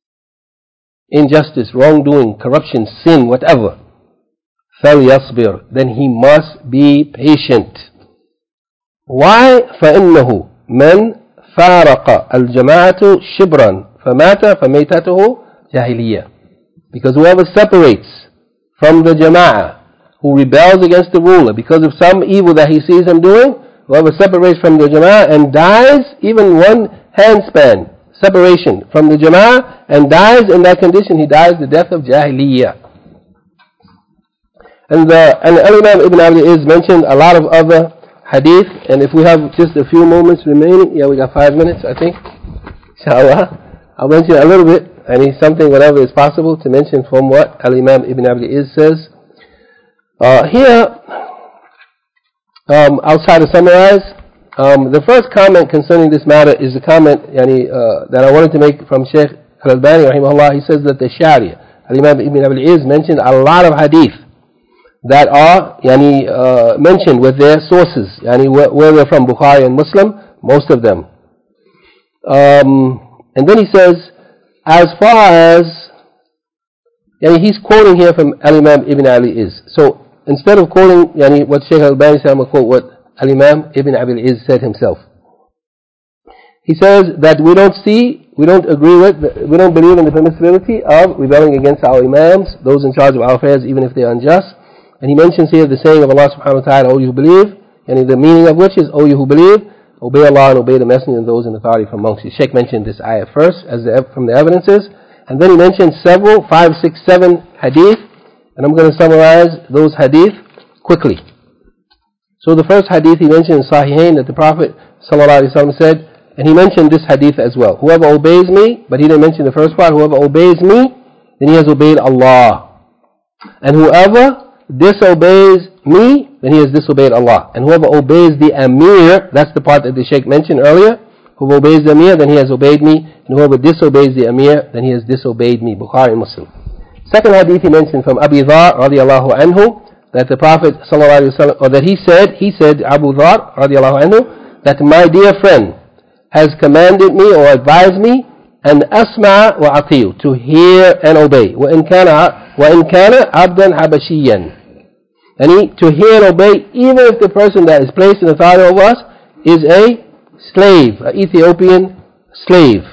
injustice, wrongdoing, corruption, sin, whatever, falyasbir, then he must be patient. Why? فإنه من فارق الجماعة شبرا فمات فميتته Jahiliyyah. Because whoever separates from the Jama'ah, who rebels against the ruler because of some evil that he sees him doing, whoever separates from the Jama'ah and dies, even one handspan separation from the Jama'ah and dies in that condition, he dies the death of Jahiliyyah. And Al-Imam Ibn Abi Izz mentioned a lot of other hadith, and if we have just a few moments remaining, we got 5 minutes I think, inshallah, I'll mention a little bit, something whatever is possible to mention from what Al-Imam Ibn Abi Izz says. Here, I'll try to summarize. The first comment concerning this matter is a comment that I wanted to make from Shaykh Al-Albani rahimahullah. He says that the Sharia, Al-Imam Ibn Abi Izz mentioned a lot of hadith that are mentioned with their sources, where they're from, Bukhari and Muslim, most of them. And then he says, as far as, he's quoting here from Al-Imam Ibn Abi Izz. So instead of quoting what Shaykh Al-Albani said, I'm going to quote what Al-Imam Ibn Abi Izz said himself. He says that we don't believe in the permissibility of rebelling against our imams, those in charge of our affairs, even if they are unjust. And he mentions here the saying of Allah subhanahu wa ta'ala, O you who believe, the meaning of which is, O you who believe, obey Allah and obey the Messenger and those in authority from amongst you. Shaykh mentioned this ayah first from the evidences, and then he mentioned several, 5, 6, 7 hadith, and I'm going to summarize those hadith quickly. So the first hadith he mentioned in Sahihain that the Prophet ﷺ said, and he mentioned this hadith as well, whoever obeys me, but he didn't mention the first part, whoever obeys me, then he has obeyed Allah. And whoever disobeys me, then he has disobeyed Allah. And whoever obeys the Amir, that's the part that the Shaykh mentioned earlier, whoever obeys the Amir, then he has obeyed me, and whoever disobeys the Amir, then he has disobeyed me. Bukhari and Muslim. Second hadith he mentioned from Abi Dhar radiallahu anhu, that the Prophet ﷺ, or that he said Abu Dhar radiallahu anhu, that my dear friend has commanded me or advised me and asma wa ati'u, to hear and obey. وَإِنْ كَانَ عَبْدًا حَبَشِيًّا, to hear and obey, even if the person that is placed in authority over us is a slave, an Ethiopian slave.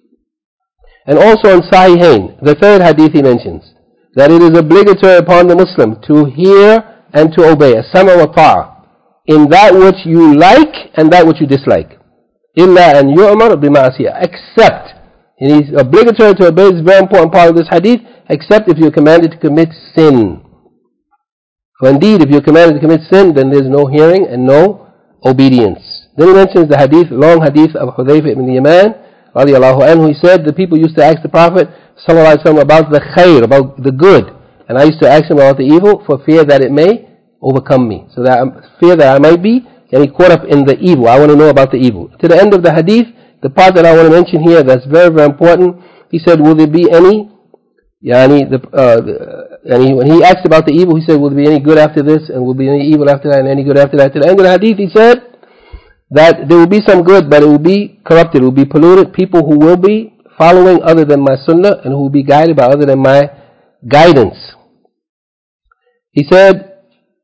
And also in Sahihain, the third hadith he mentions, that it is obligatory upon the Muslim to hear and to obey, as-sam'a wa ta'a, in that which you like and that which you dislike. إِلَّا أَن يُؤْمَرْ بِمَعْصِيَةٍ, except, it is obligatory to obey, this is a very important part of this hadith, except if you're commanded to commit sin. For indeed, if you're commanded to commit sin, then there's no hearing and no obedience. Then he mentions the hadith, long hadith of Hudayfa ibn Yaman, radiallahu anhu. He said, the people used to ask the Prophet sallallahu alaihi wasallam about the khair, about the good. And I used to ask him about the evil for fear that it may overcome me. So that fear that I might be caught up in the evil. I want to know about the evil. To the end of the hadith, the part that I want to mention here that's very, very important, he said, will there be any, when he asked about the evil, he said, will there be any good after this, and will there be any evil after that, and any good after that? To the end of the hadith, he said that there will be some good, but it will be corrupted, it will be polluted. People who will be following other than my sunnah, and who will be guided by other than my guidance. He said,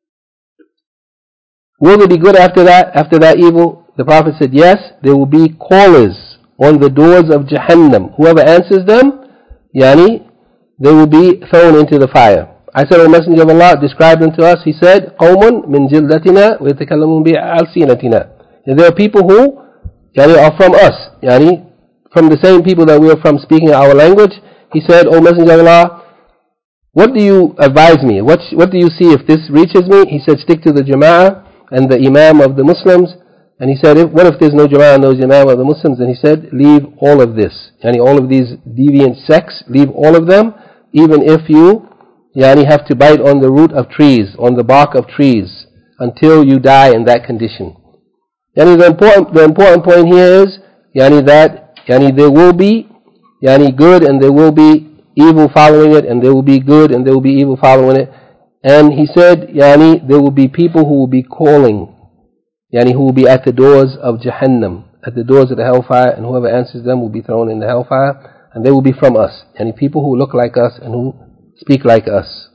will there be good after that evil? The Prophet said, yes, there will be callers on the doors of Jahannam. Whoever answers them, they will be thrown into the fire. I said, O Messenger of Allah, describe them to us. He said, قَوْمٌ مِنْ جِلْدَتِنَا وَيَتَكَلَّمُونَ بِأَلْسِنَتِنَا. There are people who are from us, from the same people that we are from, speaking our language. He said, O Messenger of Allah, what do you advise me? What do you see if this reaches me? He said, stick to the Jama'ah and the Imam of the Muslims. And he said, what if there's no Jama'ah and no Imam of the Muslims? And he said, leave all of this. All of these deviant sects, leave all of them, even if you have to bite on the root of trees, on the bark of trees, until you die in that condition. The important point here is that there will be good and there will be evil following it, and there will be good and there will be evil following it. And he said, there will be people who will be calling, who will be at the doors of Jahannam, at the doors of the hellfire, and whoever answers them will be thrown in the hellfire, and they will be from us, people who look like us and who speak like us.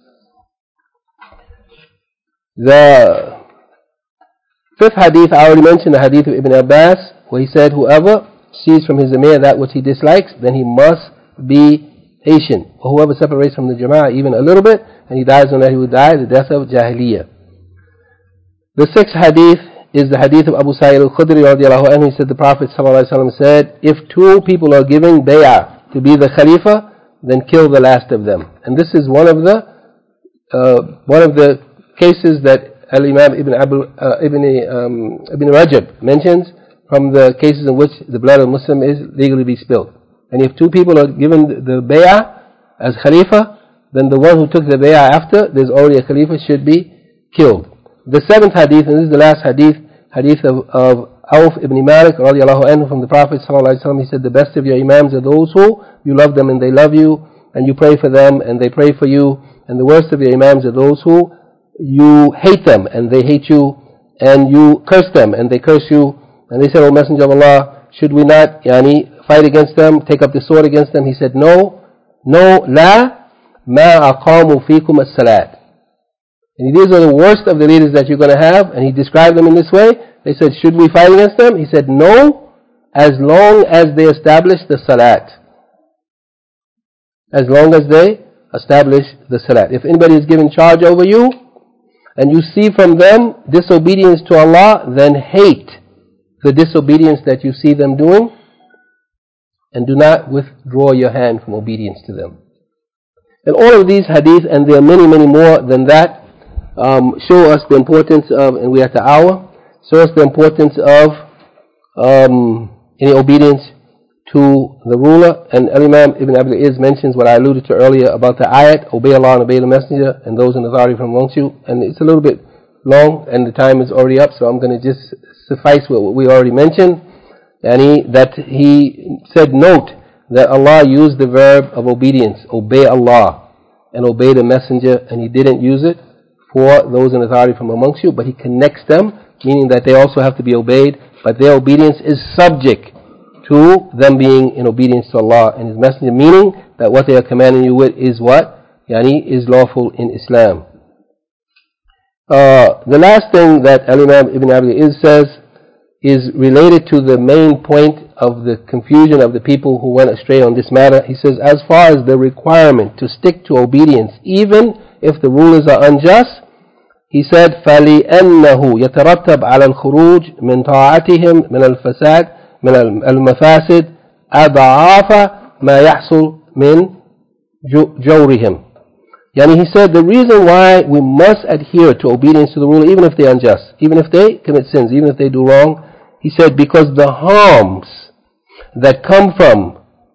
The fifth hadith, I already mentioned the hadith of Ibn Abbas, where he said, whoever sees from his Amir that which he dislikes, then he must be patient. Or whoever separates from the Jama'ah even a little bit, and he dies on that, he will die the death of Jahiliyyah. The sixth hadith is the hadith of Abu Sa'id al-Khudri radiallahu anhu. He said the Prophet ﷺ said, if two people are giving bay'ah to be the Khalifa, then kill the last of them. And this is one of the cases that Al-Imam Ibn Rajab mentions from the cases in which the blood of a Muslim is legally be spilled. And if two people are given the bay'ah as Khalifa, then the one who took the bay'ah after, there's already a Khalifa, should be killed. The seventh hadith, and this is the last hadith of Auf ibn Malik radiallahu anhu from the Prophet ﷺ. He said, the best of your imams are those who you love them and they love you, and you pray for them and they pray for you. And the worst of your imams are those who you hate them and they hate you, and you curse them and they curse you. And they said, O Messenger of Allah, should we not fight against them, take up the sword against them? He said, no, la ma aqamu fikum as-salat. And these are the worst of the leaders that you're going to have, and he described them in this way. They said, should we fight against them? He said, no, as long as they establish the salat. As long as they establish the salat. If anybody is given charge over you, and you see from them disobedience to Allah, then hate the disobedience that you see them doing, and do not withdraw your hand from obedience to them. And all of these hadith, and there are many, many more than that, show us the importance of, and we are at the hour, show us the importance of any obedience to the ruler. And Imam Ibn Abdul Aziz mentions what I alluded to earlier about the ayat, obey Allah and obey the Messenger and those in authority from amongst you. And it's a little bit long and the time is already up, so I'm going to just suffice what we already mentioned. That he said, note that Allah used the verb of obedience, obey Allah and obey the Messenger, and he didn't use it for those in authority from amongst you, but he connects them, meaning that they also have to be obeyed, but their obedience is subject to them being in obedience to Allah and His Messenger, meaning that what they are commanding you with is what? Is lawful in Islam. The last thing that Al-Imam Ibn Abdul Aziz says is related to the main point of the confusion of the people who went astray on this matter. He says, as far as the requirement to stick to obedience, even if the rulers are unjust, he said, فَلِأَنَّهُ يَتَرَتَّبْ عَلَى الْخُرُوجِ مِنْ طَاعَتِهِمْ مِنَ الْفَسَادِ مِنَ الْمَفَاسِدِ أَضْعَافَ مَا يَحْصُلُ مِنْ جَوْرِهِمْ. He said, the reason why we must adhere to obedience to the ruler, even if they are unjust, even if they commit sins, even if they do wrong, he said, because the harms that come from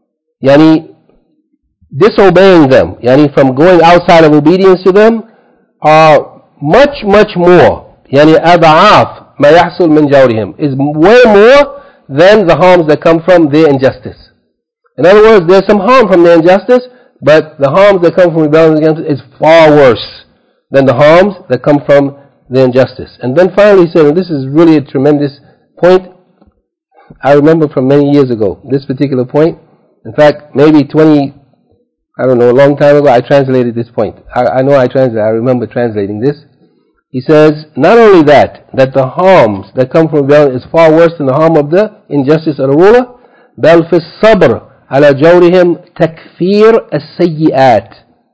disobeying them, from going outside of obedience to them, are much, much more. أضعاف ما يحصل من جورهم, is way more than the harms that come from their injustice. In other words, there's some harm from their injustice, but the harms that come from rebellion against it is far worse than the harms that come from their injustice. And then finally he said, and this is really a tremendous point, I remember from many years ago, this particular point. In fact, maybe a long time ago, I translated this point. I remember translating this. He says, not only that the harms that come from rebellion is far worse than the harm of the injustice of the ruler, بل في الصبر على جورهم تكفير السيئات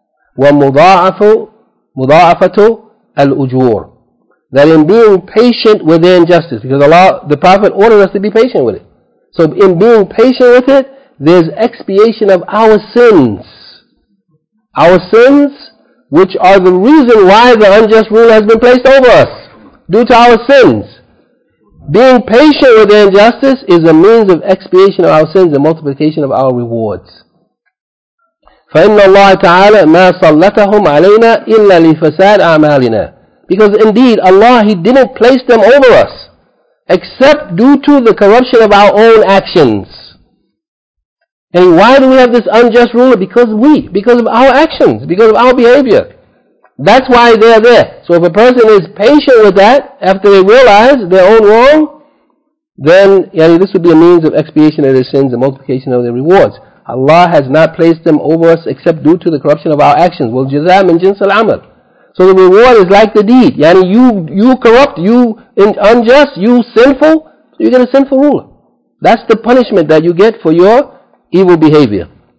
ومضاعفة الأجور. That in being patient with their injustice, because the Prophet ordered us to be patient with it. So in being patient with it, there's expiation of our sins. Our sins, which are the reason why the unjust ruler has been placed over us, due to our sins. Being patient with their injustice is a means of expiation of our sins and multiplication of our rewards. فَإِنَّ اللَّهَ تَعَالَى مَا صَلَّتَهُمْ عَلَيْنَا إِلَّا لِفَسَادِ أَعْمَالِنَا. Because indeed, Allah, He didn't place them over us, except due to the corruption of our own actions. And why do we have this unjust ruler? Because of our actions, because of our behavior. That's why they are there. So if a person is patient with that, after they realize their own wrong, then this would be a means of expiation of their sins and multiplication of their rewards. Allah has not placed them over us except due to the corruption of our actions. وَالْجَزَاءُ مِنْ جِنْسِ الْعَمَلِ. So the reward is like the deed. You corrupt, you unjust, you sinful, you get a sinful ruler. That's the punishment that you get for your evil behavior.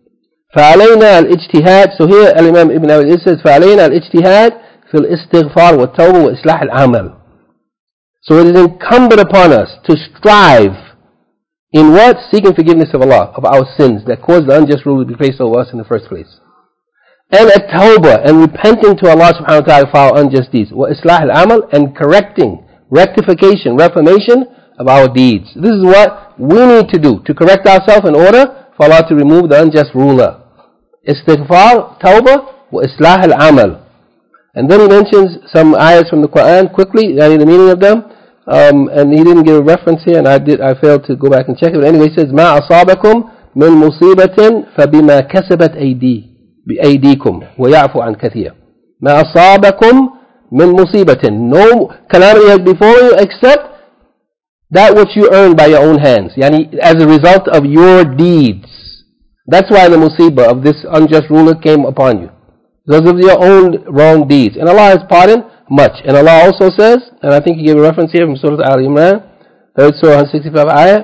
فعلينا الاجتهاد. So here Imam Ibn Abi says فعلينا الاجتهاد في الاستغفار والتوبة وإصلاح العمل. So it is incumbent upon us to strive in what? Seeking forgiveness of Allah, of our sins that caused the unjust rule to be placed over us in the first place. And at tawbah, and repenting to Allah subhanahu wa ta'ala for our unjust deeds. وإصلاح العمل, and correcting, rectification, reformation of our deeds. This is what we need to do to correct ourselves in order for Allah to remove the unjust ruler. Istighfar, tawbah, وإصلاح العمل. And then he mentions some ayahs from the Quran quickly, the meaning of them. And he didn't give a reference here, and I failed to go back and check it. But anyway, he says, مَا أَصَابَكُم مِّن مُصِيبَةٍ فَبِمَا كَسَبَتْ بِأَيْدِيكُمْ وَيَعْفُ عَنْ كَثِيرٍ. مَا أَصَابَكُم مِّن مُصِيبَةٍ. No calamity has befallen you except that which you earned by your own hands. Yani, as a result of your deeds. That's why the musibah of this unjust ruler came upon you. Because of your own wrong deeds. And Allah has pardoned much. And Allah also says, and I think he gave a reference here from Surah Al-Imran, 3rd Surah 165 ayah,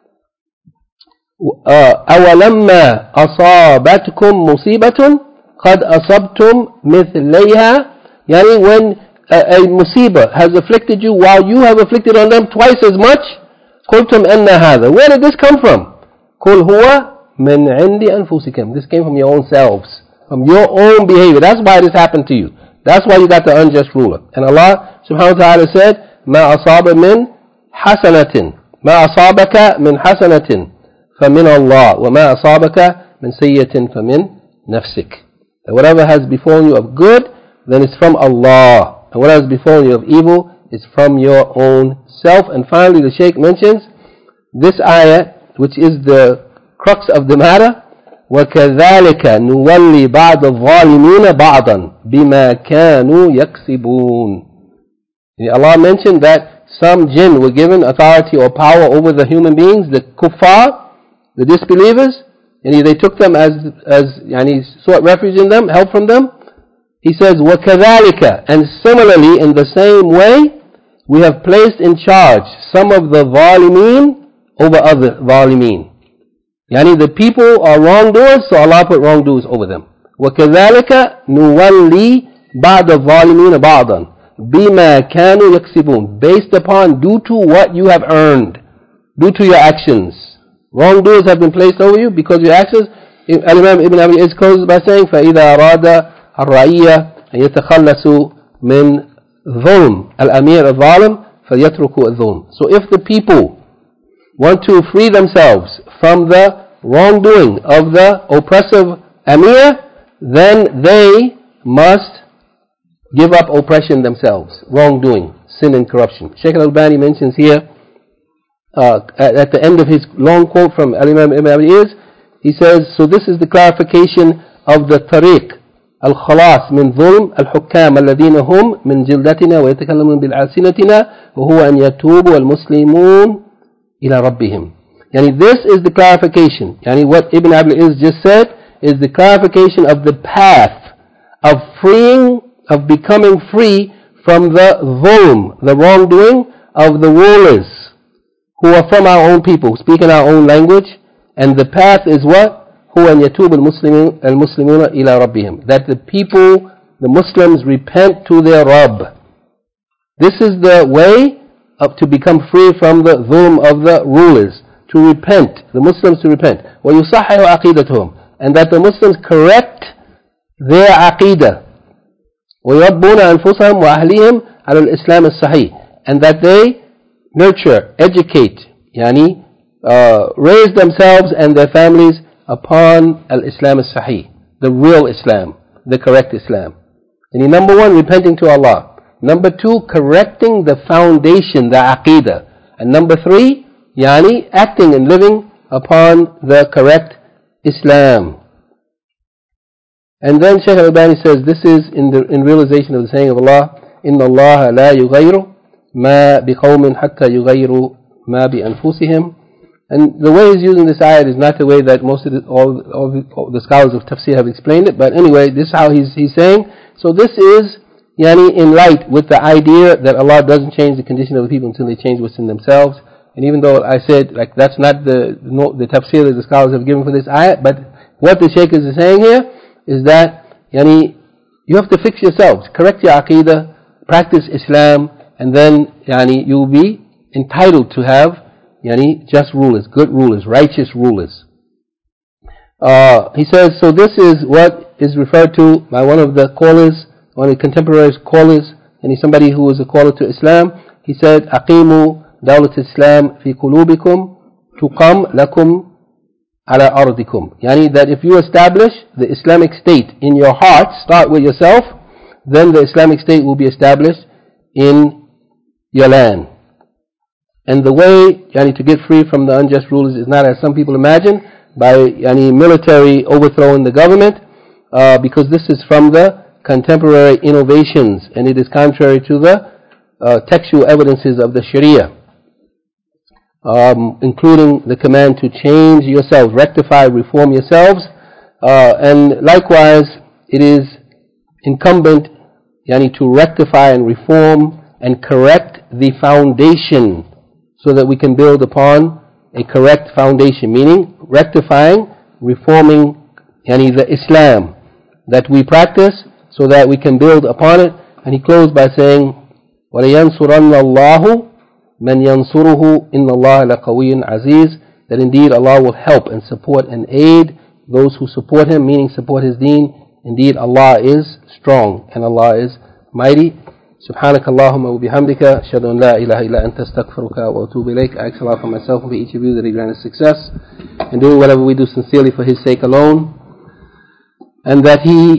أَوَلَمَّا أَصَابَتْكُمْ مُصِيبَةٌ قَدْ أَصَبْتُمْ مِثْلَيْهَا. Yani when a musibah has afflicted you while you have afflicted on them twice as much, قُلْتُمْ أَنَّ هَذَا. Where did this come from? قُلْ هُوَ مِنْ عِنْدِ أَنفُسِكُمْ. This came from your own selves, from your own behavior. That's why this happened to you. That's why you got the unjust ruler. And Allah subhanahu wa ta'ala said, مَا أَصَابَ مِنْ حَسَنَةٍ مَا أَصَابَكَ مِنْ حَسَنَةٍ فَمِنَ اللَّهِ وَمَا أَصَابَكَ مِنْ سَيِّئَةٍ فَمِنْ نَفْسِكَ. And whatever has befallen you of good, then it's from Allah. And whatever has befallen you of evil is from your own self. And finally the Shaykh mentions this ayah, which is the crux of the matter, وَكَذَلِكَ نُوَلِّي بَعْضَ الظَّالِمِينَ بَعْضًا بِمَا كَانُوا يَكْسِبُونَ. Allah mentioned that some jinn were given authority or power over the human beings, the kuffar, the disbelievers, and they took them as sought refuge in them, help from them. He says, وَكَذَلِكَ, and similarly, in the same way, we have placed in charge some of the zalimeen over other zalimeen. The people are wrongdoers, so Allah put wrongdoers over them. وَكَذَلِكَ نُوَلِّي بَعْدَ الظَّالِمِينَ بَعْضًا بِمَا كَانُوا يَكْسِبُونَ. Based upon, due to what you have earned, due to your actions. Wrongdoers have been placed over you because of your actions. Imam Ibn Abi is closes by saying, فَإِذَا أَرَادَ الرَّعِيَّةَ أَن يَتَخَلَّصُوا مِنْ ظُلْمِ الْأَمِيرِ الظَّالِمِ فَلْيَتْرُكُوا الظُّلْمِ. So if the people want to free themselves from the wrongdoing of the oppressive Amir, then they must give up oppression themselves, wrongdoing, sin and corruption. Shaykh al-Albani mentions here, at the end of his long quote from Imam Ibn Abi is, he says, so this is the clarification of the tariq, al-khalas min dhulm al-hukam alladhina hum min jildatina wa yatakallamun bil-alsinatina wa huwa an yatubu al-muslimun ila rabbihim. This is the clarification. What Ibn Abi is just said is the clarification of the path of freeing, of becoming free from the dhulm, the wrongdoing of the rulers who are from our own people, speaking our own language. And the path is what? هو أن يتوب المسلمون إلى ربهم. That the people, the Muslims, repent to their Rabb. This is the way to become free from the dhulm of the rulers. To repent, the Muslims to repent. وَيُصَحِّحُ عَقِيدَتُهُم. And that the Muslims correct their aqidah. وَيُرَبُّونَ أَنفُسَهُمْ وَأَهْلِهِمْ عَلَى الْإِسْلَامِ الصَّحِيحِ. And that they nurture, educate, raise themselves and their families upon al-Islam al-Sahih, the real Islam, the correct Islam. Number one, repenting to Allah. Number two, correcting the foundation, the aqidah. And number three, acting and living upon the correct Islam. And then Shaykh al-Albani says, this is in realization of the saying of Allah, إِنَّ اللَّهَ لَا يُغَيْرُ مَا بِقَوْمٍ حَتَّى يُغَيْرُ مَا بِأَنفُسِهِمْ. And the way he's using this ayat is not the way that most of all the scholars of tafsir have explained it, but anyway, this is how he's saying. So this is in light with the idea that Allah doesn't change the condition of the people until they change what's in themselves. And even though I said that's not the tafsir that the scholars have given for this ayat, but what the Shaykh is saying here is that you have to fix yourselves, correct your aqidah, practice Islam, and then you'll be entitled to have just rulers, good rulers, righteous rulers. He says, so this is what is referred to by one of the callers, one of the contemporary callers, somebody who was a caller to Islam. He said, أقيموا دولة الإسلام في قلوبكم تقام لكم على أرضكم. That if you establish the Islamic state in your heart, start with yourself, then the Islamic state will be established in your land. And the way to get free from the unjust rulers is not as some people imagine, by military overthrowing the government, because this is from the contemporary innovations, and it is contrary to the textual evidences of the Sharia, including the command to change yourselves, rectify, reform yourselves, and likewise it is incumbent to rectify and reform and correct the foundation so that we can build upon a correct foundation, meaning rectifying, reforming the Islam that we practice so that we can build upon it. And he closed by saying, وَلَيَنْصُرَنَّ اللَّهُ مَنْ يَنْصُرُهُ إِنَّ اللَّهَ لَقَوِيٌّ عَزِيزٌ, that indeed Allah will help and support and aid those who support Him, meaning support His deen. Indeed Allah is strong and Allah is mighty. سبحانك اللهم وبحمدك أشهد أن لا إله إلا أنت أستغفرك وأتوب إليك. I ask Allah for myself and for each of you that He grant us success in doing whatever we do sincerely for His sake alone, and that He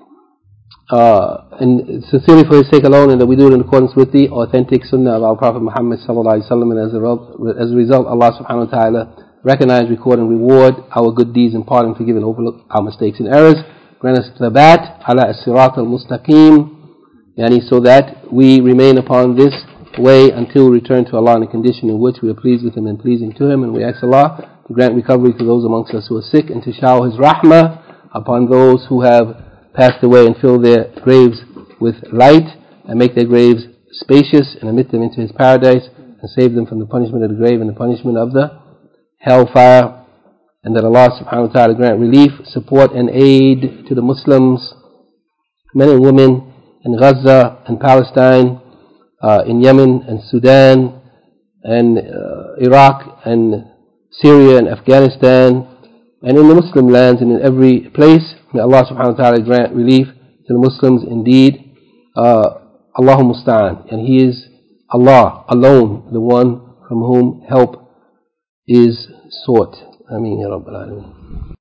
and sincerely for His sake alone, and that we do it in accordance with the authentic Sunnah of our Prophet Muhammad sallallahu alaihi wasallam. And as a result, Allah subhanahu wa taala recognize, record, and reward our good deeds, and pardon, forgive, and overlook our mistakes and errors. Grant us thabat ala as-sirat al-mustaqim, so that we remain upon this way until we return to Allah in a condition in which we are pleased with Him and pleasing to Him. And we ask Allah to grant recovery to those amongst us who are sick, and to shower His rahmah upon those who have passed away, and fill their graves with light, and make their graves spacious, and admit them into His paradise, and save them from the punishment of the grave and the punishment of the hellfire. And that Allah subhanahu wa ta'ala grant relief, support, and aid to the Muslims, men and women, in Gaza and Palestine, in Yemen and Sudan and Iraq and Syria and Afghanistan, and in the Muslim lands and in every place. May Allah subhanahu wa ta'ala grant relief to the Muslims indeed. Allahu musta'an. And He is Allah alone, the one from whom help is sought. Ameen ya Rabbal Alameen.